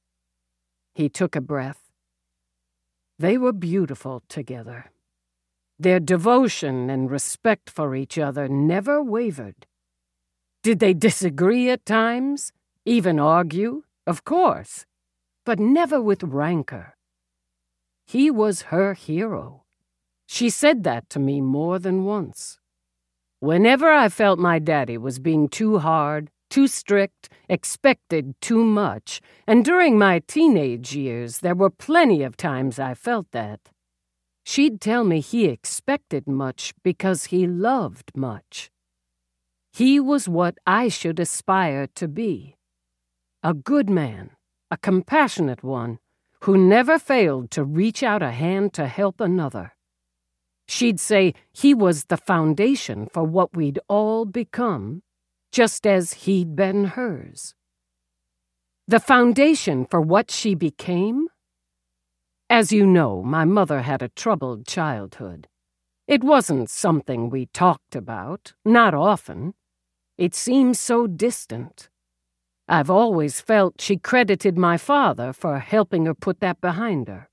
[SPEAKER 1] He took a breath. They were beautiful together. Their devotion and respect for each other never wavered. Did they disagree at times? Even argue? Of course. But never with rancor. He was her hero. She said that to me more than once. Whenever I felt my daddy was being too hard, too strict, expected too much, and during my teenage years there were plenty of times I felt that, she'd tell me he expected much because he loved much. He was what I should aspire to be. A good man, a compassionate one, who never failed to reach out a hand to help another. She'd say he was the foundation for what we'd all become, just as he'd been hers. The foundation for what she became? As you know, my mother had a troubled childhood. It wasn't something we talked about, not often. It seemed so distant. I've always felt she credited my father for helping her put that behind her.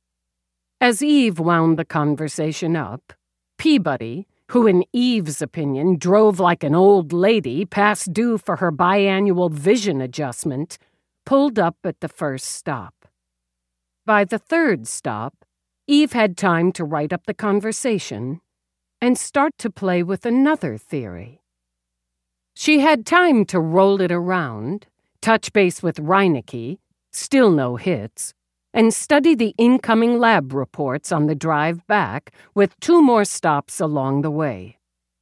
[SPEAKER 1] As Eve wound the conversation up, Peabody, who in Eve's opinion drove like an old lady past due for her biannual vision adjustment, pulled up at the first stop. By the third stop, Eve had time to write up the conversation and start to play with another theory. She had time to roll it around, touch base with Reinecke, still no hits, and study the incoming lab reports on the drive back with two more stops along the way.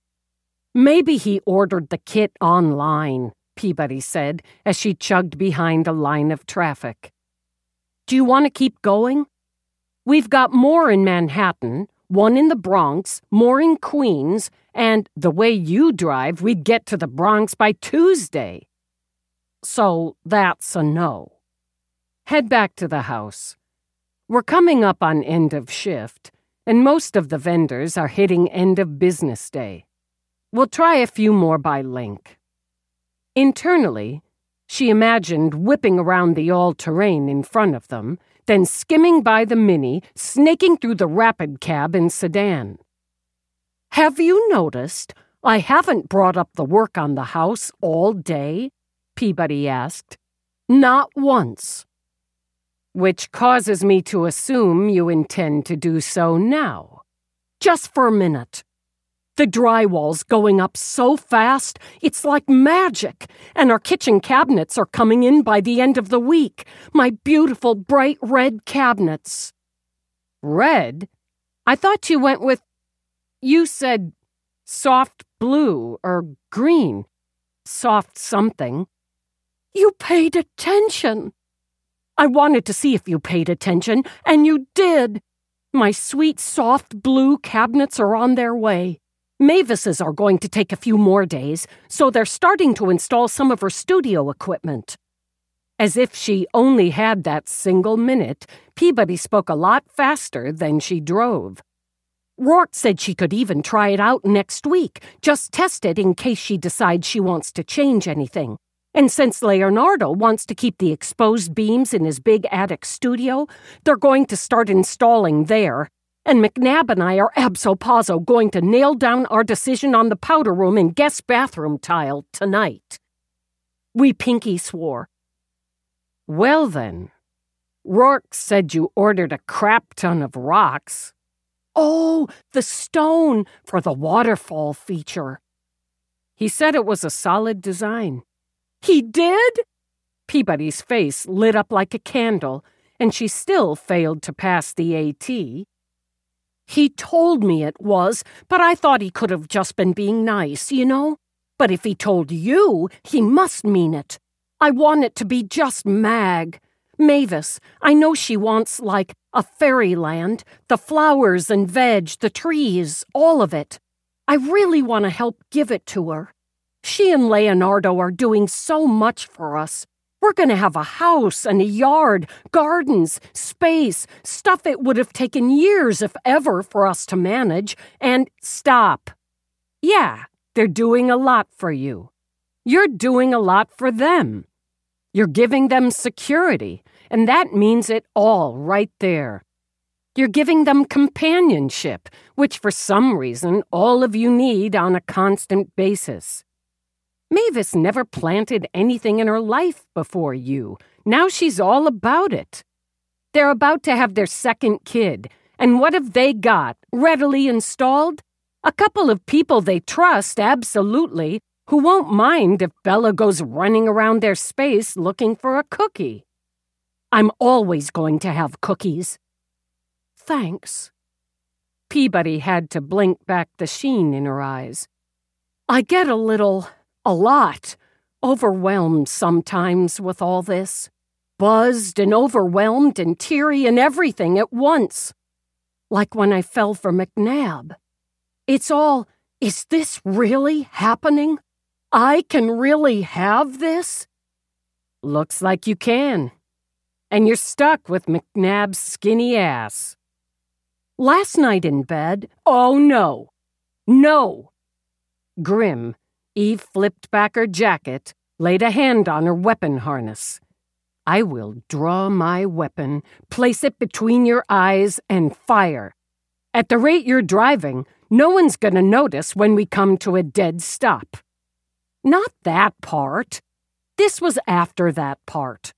[SPEAKER 1] Maybe he ordered the kit online, Peabody said as she chugged behind a line of traffic. Do you want to keep going? We've got more in Manhattan, one in the Bronx, more in Queens, and the way you drive, we'd get to the Bronx by Tuesday. So that's a no. Head back to the house. We're coming up on end of shift, and most of the vendors are hitting end of business day. We'll try a few more by link. Internally, she imagined whipping around the all-terrain in front of them, then skimming by the Mini, snaking through the rapid cab and sedan. Have you noticed I haven't brought up the work on the house all day? Peabody asked. Not once. Which causes me to assume you intend to do so now. Just for a minute. The drywall's going up so fast, it's like magic, and our kitchen cabinets are coming in by the end of the week. My beautiful bright red cabinets. Red? I thought you went with... You said soft blue or green. Soft something. You paid attention. I wanted to see if you paid attention, and you did. My sweet soft blue cabinets are on their way. Mavis's are going to take a few more days, so they're starting to install some of her studio equipment. As if she only had that single minute, Peabody spoke a lot faster than she drove. Rourke said she could even try it out next week, just test it in case she decides she wants to change anything. And since Leonardo wants to keep the exposed beams in his big attic studio, they're going to start installing there. And McNabb and I are abso-pazzo going to nail down our decision on the powder room and guest bathroom tile tonight. We pinky swore. Well then, Rourke said you ordered a crap ton of rocks. Oh, the stone for the waterfall feature. He said it was a solid design. He did? Peabody's face lit up like a candle, and she still failed to pass the A T. He told me it was, but I thought he could have just been being nice, you know? But if he told you, he must mean it. I want it to be just Mag. Mavis, I know she wants, like, a fairyland, the flowers and veg, the trees, all of it. I really want to help give it to her. She and Leonardo are doing so much for us. We're going to have a house and a yard, gardens, space, stuff it would have taken years, if ever, for us to manage, and stop. Yeah, they're doing a lot for you. You're doing a lot for them. You're giving them security, and that means it all right there. You're giving them companionship, which for some reason all of you need on a constant basis. Mavis never planted anything in her life before you. Now she's all about it. They're about to have their second kid, and what have they got, readily installed? A couple of people they trust, absolutely, who won't mind if Bella goes running around their space looking for a cookie. I'm always going to have cookies. Thanks. Peabody had to blink back the sheen in her eyes. I get a little... A lot. Overwhelmed sometimes with all this. Buzzed and overwhelmed and teary and everything at once. Like when I fell for McNabb. It's all, is this really happening? I can really have this? Looks like you can. And you're stuck with McNabb's skinny ass. Last night in bed, oh no. No. Grim, Eve flipped back her jacket, laid a hand on her weapon harness. I will draw my weapon, place it between your eyes, and fire. At the rate you're driving, no one's gonna notice when we come to a dead stop. Not that part. This was after that part.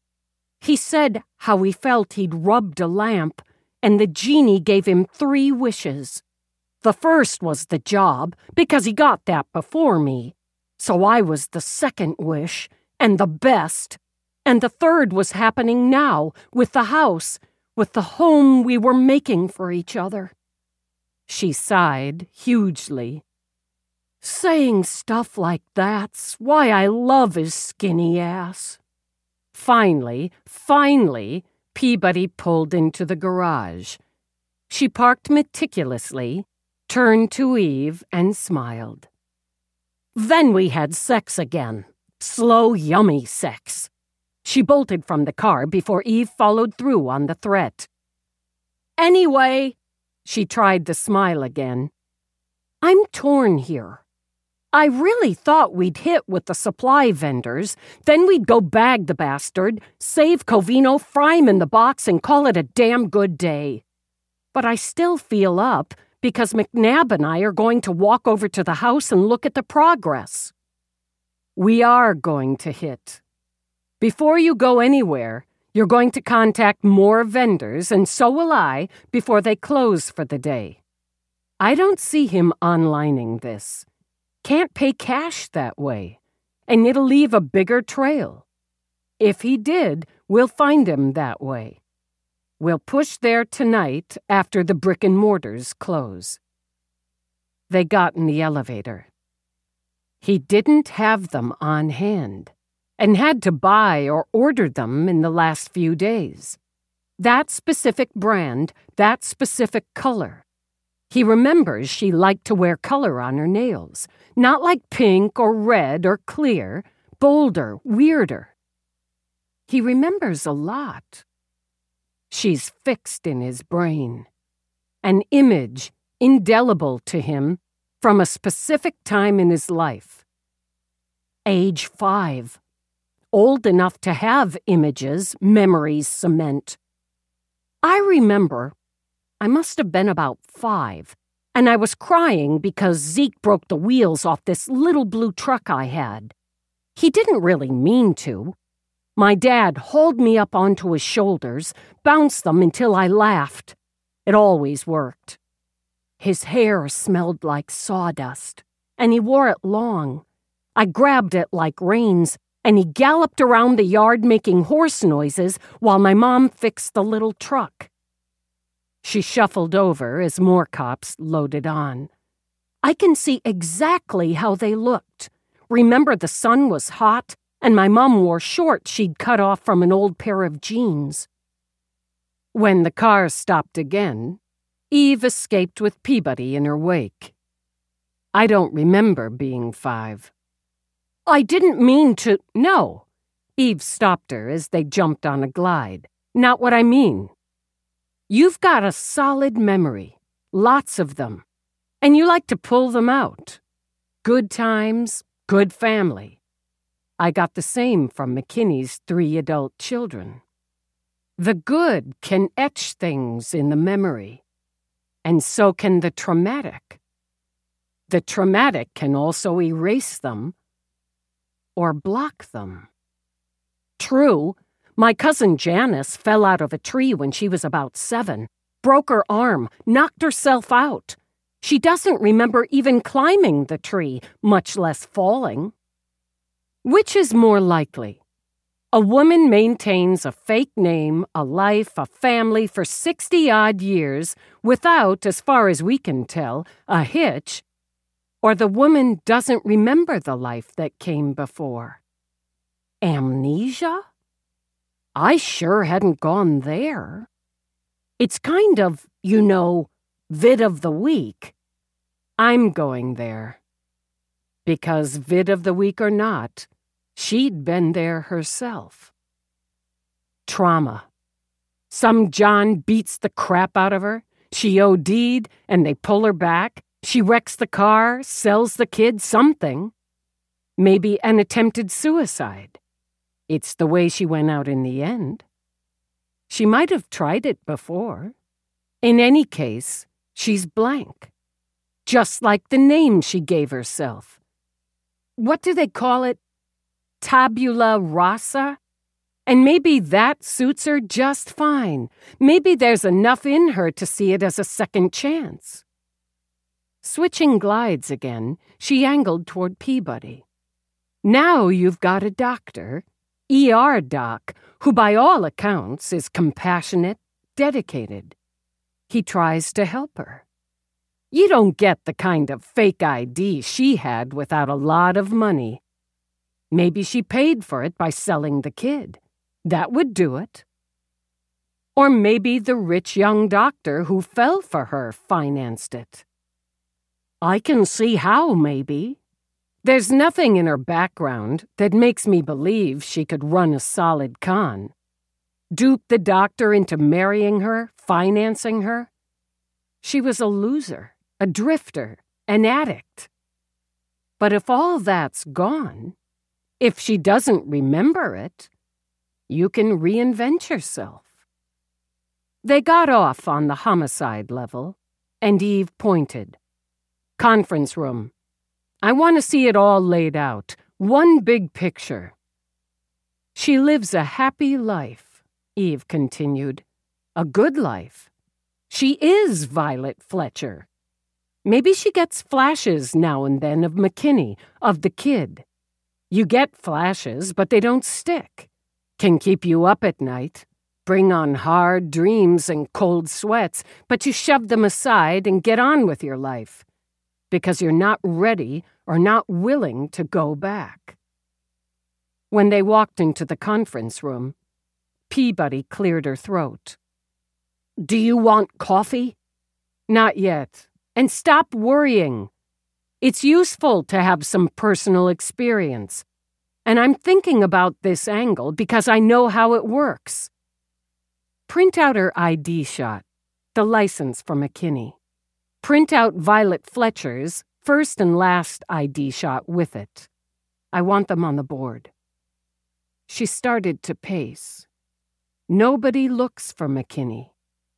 [SPEAKER 1] He said how he felt he'd rubbed a lamp, and the genie gave him three wishes. The first was the job, because he got that before me. So I was the second wish, and the best. And the third was happening now, with the house, with the home we were making for each other. She sighed hugely. Saying stuff like that's why I love his skinny ass. Finally, finally, Peabody pulled into the garage. She parked meticulously, turned to Eve, and smiled. Then we had sex again. Slow, yummy sex. She bolted from the car before Eve followed through on the threat. Anyway, she tried to smile again. I'm torn here. I really thought we'd hit with the supply vendors, then we'd go bag the bastard, save Covino, fry him in the box, and call it a damn good day. But I still feel up, because McNabb and I are going to walk over to the house and look at the progress. We are going to hit. Before you go anywhere, you're going to contact more vendors, and so will I, before they close for the day. I don't see him onlining this. Can't pay cash that way, and it'll leave a bigger trail. If he did, we'll find him that way. We'll push there tonight after the brick and mortars close. They got in the elevator. He didn't have them on hand, and had to buy or order them in the last few days. That specific brand, that specific color. He remembers she liked to wear color on her nails, not like pink or red or clear, bolder, weirder. He remembers a lot. She's fixed in his brain. An image, indelible to him, from a specific time in his life. Age five. Old enough to have images, memories cement. I remember, I must have been about five, and I was crying because Zeke broke the wheels off this little blue truck I had. He didn't really mean to. My dad hauled me up onto his shoulders, bounced them until I laughed. It always worked. His hair smelled like sawdust, and he wore it long. I grabbed it like reins, and he galloped around the yard making horse noises while my mom fixed the little truck. She shuffled over as more cops loaded on. I can see exactly how they looked. Remember, the sun was hot, and my mom wore shorts she'd cut off from an old pair of jeans. When the car stopped again, Eve escaped with Peabody in her wake. I don't remember being five. I didn't mean to... No. Eve stopped her as they jumped on a glide. Not what I mean. You've got a solid memory. Lots of them. And you like to pull them out. Good times, good family. I got the same from McKinney's three adult children. The good can etch things in the memory. And so can the traumatic. The traumatic can also erase them or block them. True, my cousin Janice fell out of a tree when she was about seven, broke her arm, knocked herself out. She doesn't remember even climbing the tree, much less falling. Which is more likely? A woman maintains a fake name, a life, a family for sixty-odd years without, as far as we can tell, a hitch, or the woman doesn't remember the life that came before. Amnesia? I sure hadn't gone there. It's kind of, you know, vid of the week. I'm going there. Because vid of the week or not, she'd been there herself. Trauma. Some John beats the crap out of her. She O D'd, and they pull her back. She wrecks the car, sells the kid, something. Maybe an attempted suicide. It's the way she went out in the end. She might have tried it before. In any case, she's blank. Just like the name she gave herself. What do they call it? Tabula rasa? And maybe that suits her just fine. Maybe there's enough in her to see it as a second chance. Switching glides again, she angled toward Peabody. Now you've got a doctor, E R doc, who by all accounts is compassionate, dedicated. He tries to help her. You don't get the kind of fake I D she had without a lot of money. Maybe she paid for it by selling the kid. That would do it. Or maybe the rich young doctor who fell for her financed it. I can see how, maybe. There's nothing in her background that makes me believe she could run a solid con. Dupe the doctor into marrying her, financing her. She was a loser, a drifter, an addict. But if all that's gone, if she doesn't remember it, you can reinvent yourself. They got off on the homicide level, and Eve pointed. Conference room. I want to see it all laid out. One big picture. She lives a happy life, Eve continued. A good life. She is Violet Fletcher. Maybe she gets flashes now and then of McKinney, of the kid. You get flashes, but they don't stick. Can keep you up at night. Bring on hard dreams and cold sweats, but you shove them aside and get on with your life. Because you're not ready or not willing to go back. When they walked into the conference room, Peabody cleared her throat. Do you want coffee? Not yet. And stop worrying. It's useful to have some personal experience. And I'm thinking about this angle because I know how it works. Print out her I D shot, the license for McKinney. Print out Violet Fletcher's first and last I D shot with it. I want them on the board. She started to pace. Nobody looks for McKinney.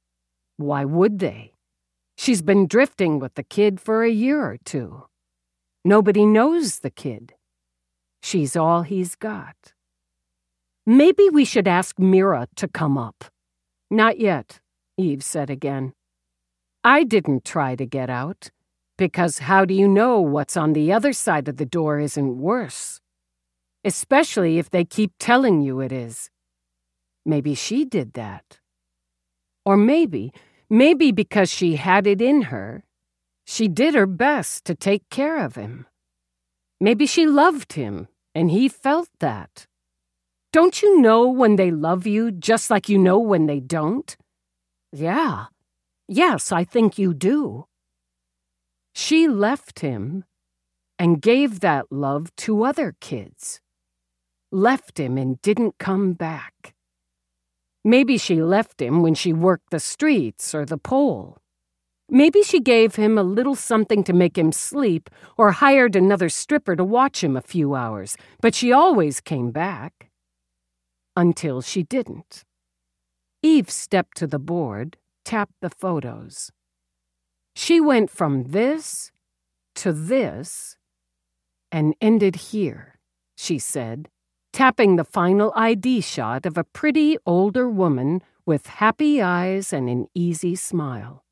[SPEAKER 1] Why would they? She's been drifting with the kid for a year or two. Nobody knows the kid. She's all he's got. Maybe we should ask Mira to come up. Not yet, Eve said again. I didn't try to get out, because how do you know what's on the other side of the door isn't worse? Especially if they keep telling you it is. Maybe she did that. Or maybe, maybe because she had it in her, she did her best to take care of him. Maybe she loved him, and he felt that. Don't you know when they love you just like you know when they don't? Yeah. Yes, I think you do. She left him and gave that love to other kids. Left him and didn't come back. Maybe she left him when she worked the streets or the pole. Maybe she gave him a little something to make him sleep or hired another stripper to watch him a few hours, but she always came back. Until she didn't. Eve stepped to the board, tapped the photos. She went from this to this and ended here, she said, tapping the final I D shot of a pretty older woman with happy eyes and an easy smile.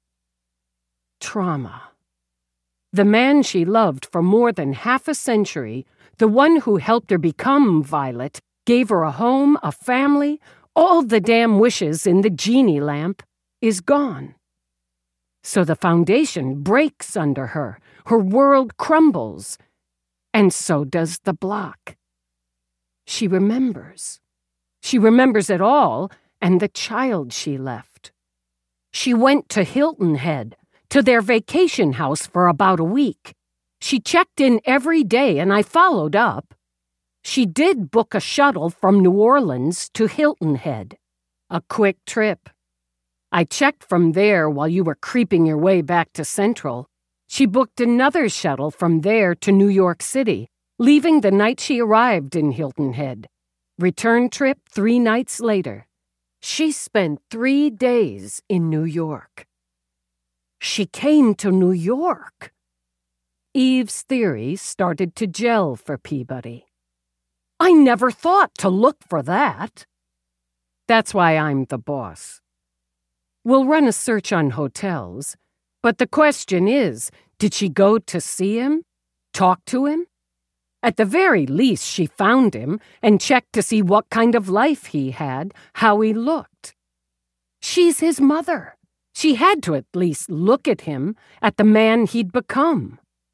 [SPEAKER 1] Trauma. The man she loved for more than half a century, the one who helped her become Violet, gave her a home, a family, all the damn wishes in the genie lamp, is gone. So the foundation breaks under her, her world crumbles, and so does the block. She remembers. She remembers it all and the child she left. She went to Hilton Head, to their vacation house for about a week. She checked in every day and I followed up. She did book a shuttle from New Orleans to Hilton Head. A quick trip. I checked from there while you were creeping your way back to Central. She booked another shuttle from there to New York City, leaving the night she arrived in Hilton Head. Return trip three nights later. She spent three days in New York. She came to New York. Eve's theory started to gel for Peabody. I never thought to look for that. That's why I'm the boss. We'll run a search on hotels, but the question is, did she go to see him? Talk to him? At the very least, she found him and checked to see what kind of life he had, how he looked. She's his mother. She had to at least look at him, at the man he'd become.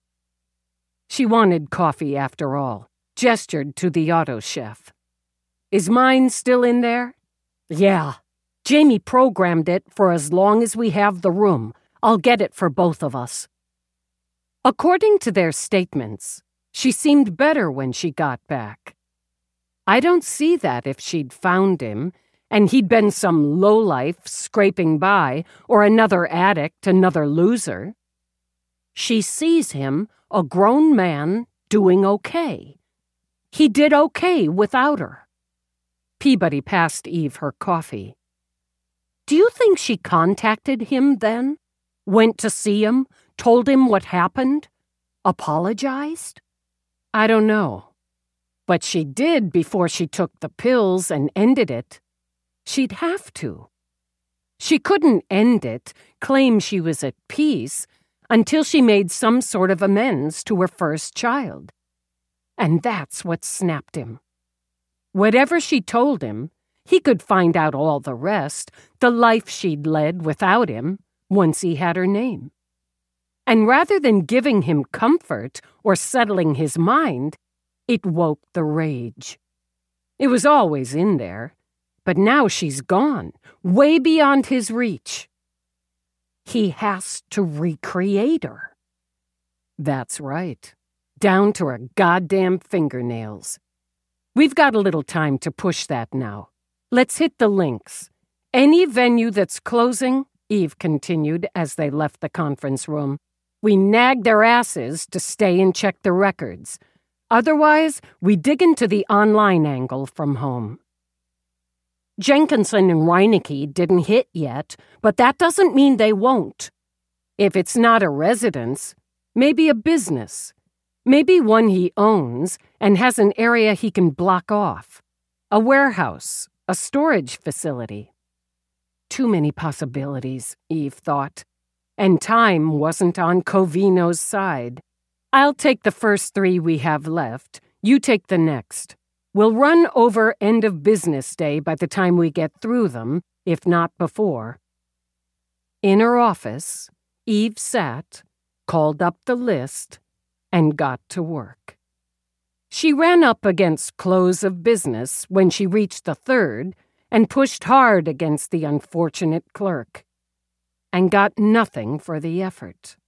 [SPEAKER 1] She wanted coffee after all, gestured to the auto chef. Is mine still in there? Yeah. Jamie programmed it for as long as we have the room. I'll get it for both of us. According to their statements, she seemed better when she got back. I don't see that if she'd found him, and he'd been some lowlife scraping by, or another addict, another loser. She sees him, a grown man, doing okay. He did okay without her. Peabody passed Eve her coffee. Do you think she contacted him then? Went to see him, told him what happened? Apologized? I don't know. But she did before she took the pills and ended it. She'd have to. She couldn't end it, claim she was at peace, until she made some sort of amends to her first child. And that's what snapped him. Whatever she told him, he could find out all the rest, the life she'd led without him, once he had her name. And rather than giving him comfort or settling his mind, it woke the rage. It was always in there, but now she's gone, way beyond his reach. He has to recreate her. That's right, down to her goddamn fingernails. We've got a little time to push that now. Let's hit the links. Any venue that's closing, Eve continued as they left the conference room, we nag their asses to stay and check the records. Otherwise, we dig into the online angle from home. Jenkinson and Reinecke didn't hit yet, but that doesn't mean they won't. If it's not a residence, maybe a business. Maybe one he owns and has an area he can block off. A warehouse, a storage facility. Too many possibilities, Eve thought. and time wasn't on Covino's side. I'll take the first three we have left. You take the next. We'll run over end of business day by the time we get through them, if not before. In her office, Eve sat, called up the list, and got to work. She ran up against close of business when she reached the third and pushed hard against the unfortunate clerk, and got nothing for the effort.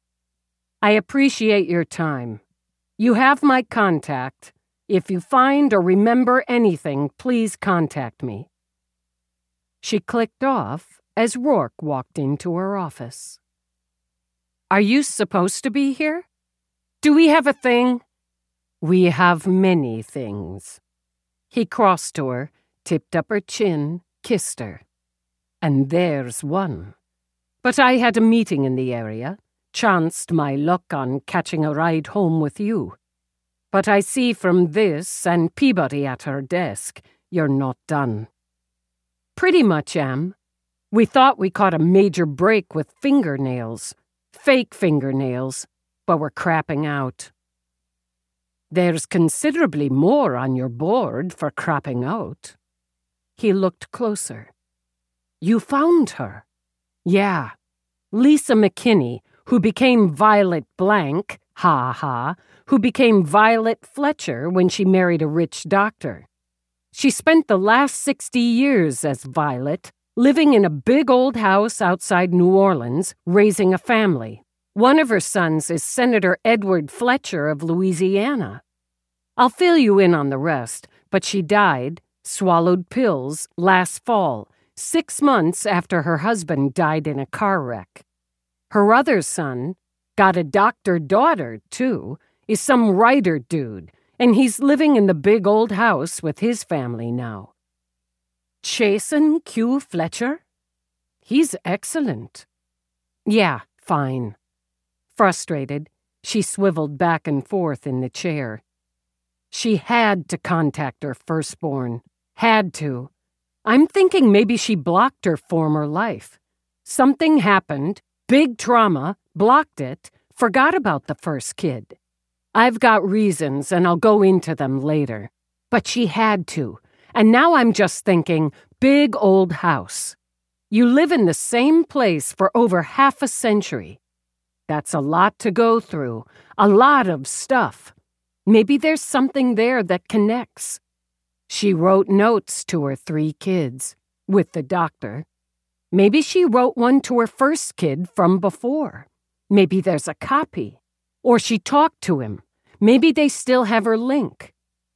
[SPEAKER 1] I appreciate your time. You have my contact. If you find or remember anything, please contact me. She clicked off as Rourke walked into her office. Are you supposed to be here? Do we have a thing? We have many things. He crossed to her, tipped up her chin, kissed her. And there's one. But I had a meeting in the area, chanced my luck on catching a ride home with you. But I see from this and Peabody at her desk, you're not done. Pretty much am. We thought we caught a major break with fingernails. Fake fingernails, but we're crapping out. There's considerably more on your board for crapping out. He looked closer. You found her. Yeah. Lisa McKinney, who became Violet Blank, ha ha, who became Violet Fletcher when she married a rich doctor. She spent the last sixty years as Violet, living in a big old house outside New Orleans, raising a family. One of her sons is Senator Edward Fletcher of Louisiana. I'll fill you in on the rest, but she died, swallowed pills, last fall, six months after her husband died in a car wreck. Her other son, got a doctor daughter, too, is some writer dude, and he's living in the big old house with his family now. Chasen Q. Fletcher? He's excellent. Yeah, fine. Frustrated, she swiveled back and forth in the chair. She had to contact her firstborn. Had to. I'm thinking maybe she blocked her former life. Something happened, big trauma, blocked it, forgot about the first kid. I've got reasons, and I'll go into them later. But she had to, and now I'm just thinking, big old house. You live in the same place for over half a century. That's a lot to go through, a lot of stuff. Maybe there's something there that connects. She wrote notes to her three kids, with the doctor. Maybe she wrote one to her first kid from before. Maybe there's a copy. Or she talked to him. Maybe they still have her link.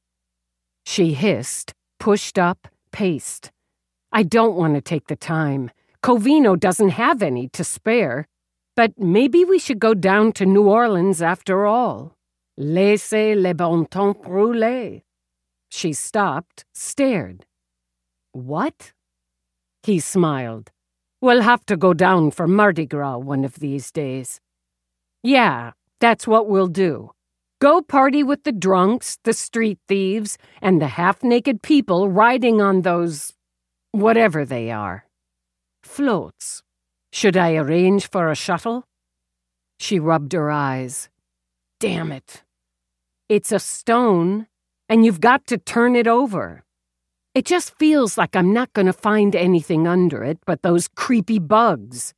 [SPEAKER 1] She hissed, pushed up, paced. I don't want to take the time. Covino doesn't have any to spare. But maybe we should go down to New Orleans after all. Laissez le bon temps rouler. She stopped, stared. What? He smiled. We'll have to go down for Mardi Gras one of these days. Yeah, that's what we'll do. Go party with the drunks, the street thieves, and the half-naked people riding on those... whatever they are. Floats. Should I arrange for a shuttle? She rubbed her eyes. Damn it. It's a stone, and you've got to turn it over. It just feels like I'm not going to find anything under it but those creepy bugs.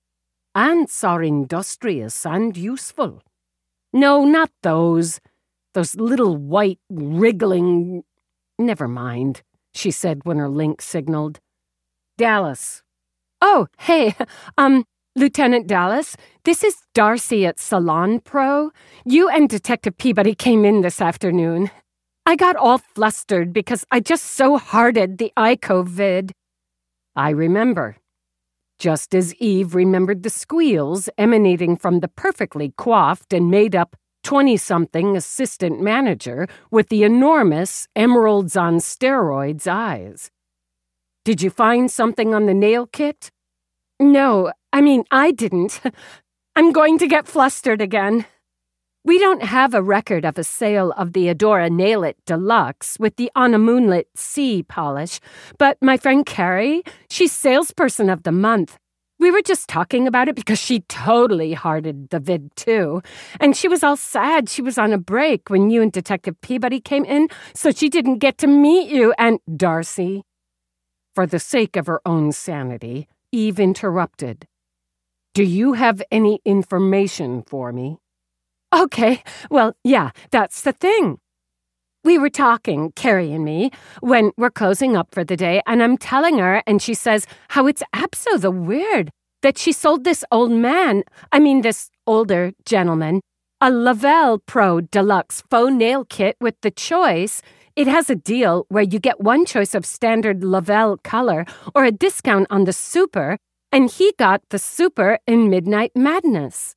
[SPEAKER 1] Ants are industrious and useful. No, not those. Those little white, wriggling... Never mind, she said when her link signaled. Dallas. Oh, hey, um, Lieutenant Dallas, this is Darcy at Salon Pro. You and Detective Peabody came in this afternoon. I got all flustered because I just so hearted the Ico vid. I remember. Just as Eve remembered the squeals emanating from the perfectly coiffed and made-up twenty-something assistant manager with the enormous emeralds-on-steroids eyes. Did you find something on the nail kit? No, I mean, I didn't. I'm going to get flustered again. We don't have a record of a sale of the Adora Nail It Deluxe with the On a Moonlit C polish, but my friend Carrie, she's salesperson of the month. We we were just talking about it because she totally hearted the vid too. And she was all sad she was on a break when you and Detective Peabody came in, so she didn't get to meet you and Darcy. For the sake of her own sanity, Eve interrupted. Do you have any information for me? Okay, well, yeah, that's the thing. We were talking, Carrie and me, when we're closing up for the day, and I'm telling her, and she says how it's abso the weird that she sold this old man, I mean this older gentleman, a Lavelle Pro Deluxe faux nail kit with the choice. It has a deal where you get one choice of standard Lavelle color or a discount on the super, and he got the super in Midnight Madness.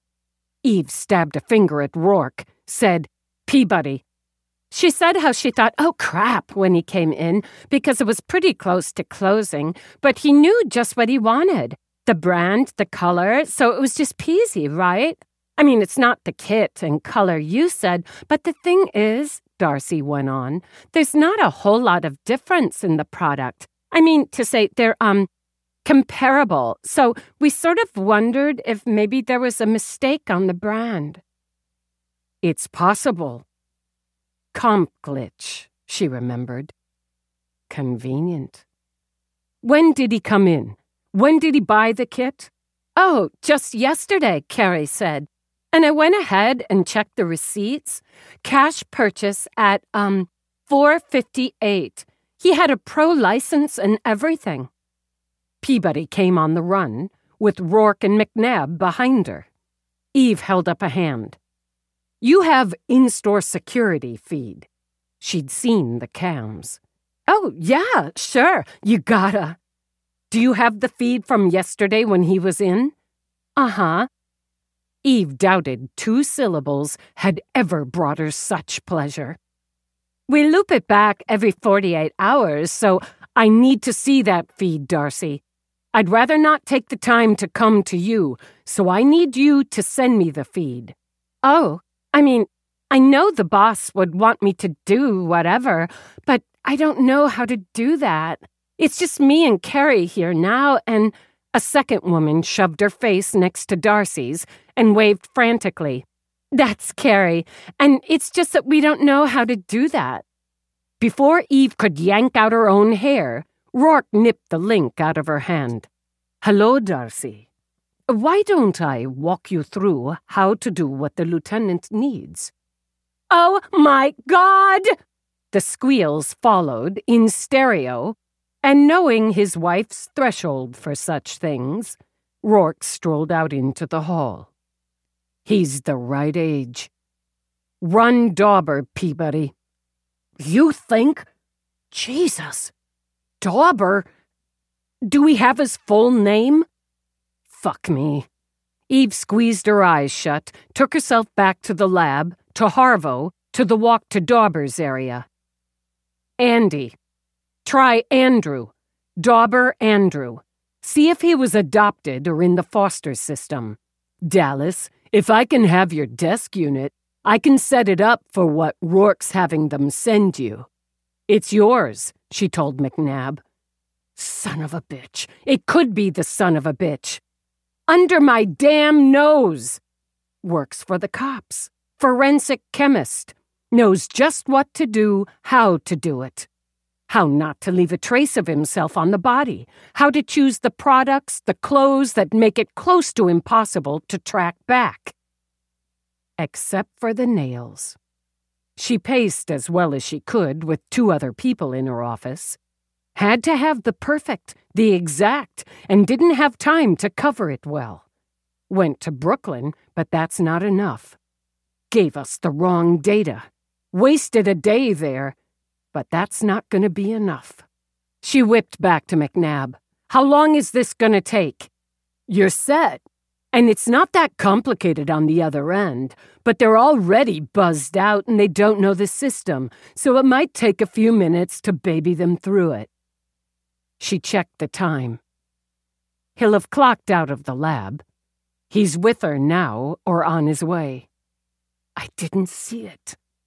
[SPEAKER 1] Eve stabbed a finger at Rourke, said, Peabody. She said how she thought, oh crap, when he came in, because it was pretty close to closing, but he knew just what he wanted. The brand, the color, so it was just peasy, right? I mean, it's not the kit and color you said, but the thing is, Darcy went on, there's not a whole lot of difference in the product. I mean, to say they're, um, comparable, so we sort of wondered if maybe there was a mistake on the brand. It's possible. Comp glitch, she remembered. Convenient. When did he come in? When did he buy the kit? Oh, just yesterday, Carrie said. And I went ahead and checked the receipts. Cash purchase at, um, four fifty-eight. He had a pro license and everything. Peabody came on the run, with Rourke and McNabb behind her. Eve held up a hand. You have in-store security feed. She'd seen the cams. Oh, yeah, sure, you gotta. Do you have the feed from yesterday when he was in? Uh-huh. Eve doubted two syllables had ever brought her such pleasure. We loop it back every forty-eight hours, so I need to see that feed, Darcy. I'd rather not take the time to come to you, so I need you to send me the feed. Oh, I mean, I know the boss would want me to do whatever, but I don't know how to do that. It's just me and Carrie here now, and a second woman shoved her face next to Darcy's and waved frantically. That's Carrie, and it's just that we don't know how to do that. Before Eve could yank out her own hair, Rourke nipped the link out of her hand. Hello, Darcy. Why don't I walk you through how to do what the lieutenant needs? Oh, my God! The squeals followed in stereo, and knowing his wife's threshold for such things, Rourke strolled out into the hall. He's the right age. Run Dauber, Peabody. You think? Jesus. Dauber? Do we have his full name? Fuck me. Eve squeezed her eyes shut, took herself back to the lab, to Harvo, to the walk to Dauber's area. Andy. Try Andrew. Dauber Andrew. See if he was adopted or in the foster system. Dallas, if I can have your desk unit, I can set it up for what Rourke's having them send you. It's yours, she told McNabb. Son of a bitch. It could be the son of a bitch. Under my damn nose. Works for the cops. Forensic chemist. Knows just what to do, how to do it. How not to leave a trace of himself on the body. How to choose the products, the clothes that make it close to impossible to track back. Except for the nails. She paced as well as she could with two other people in her office. Had to have the perfect, the exact, and didn't have time to cover it well. Went to Brooklyn, but that's not enough. Gave us the wrong data. Wasted a day there, but that's not going to be enough. She whipped back to McNabb. How long is this going to take? You're set. And it's not that complicated on the other end, but they're already buzzed out and they don't know the system, so it might take a few minutes to baby them through it. She checked the time. He'll have clocked out of the lab. He's with her now or on his way. I didn't see it.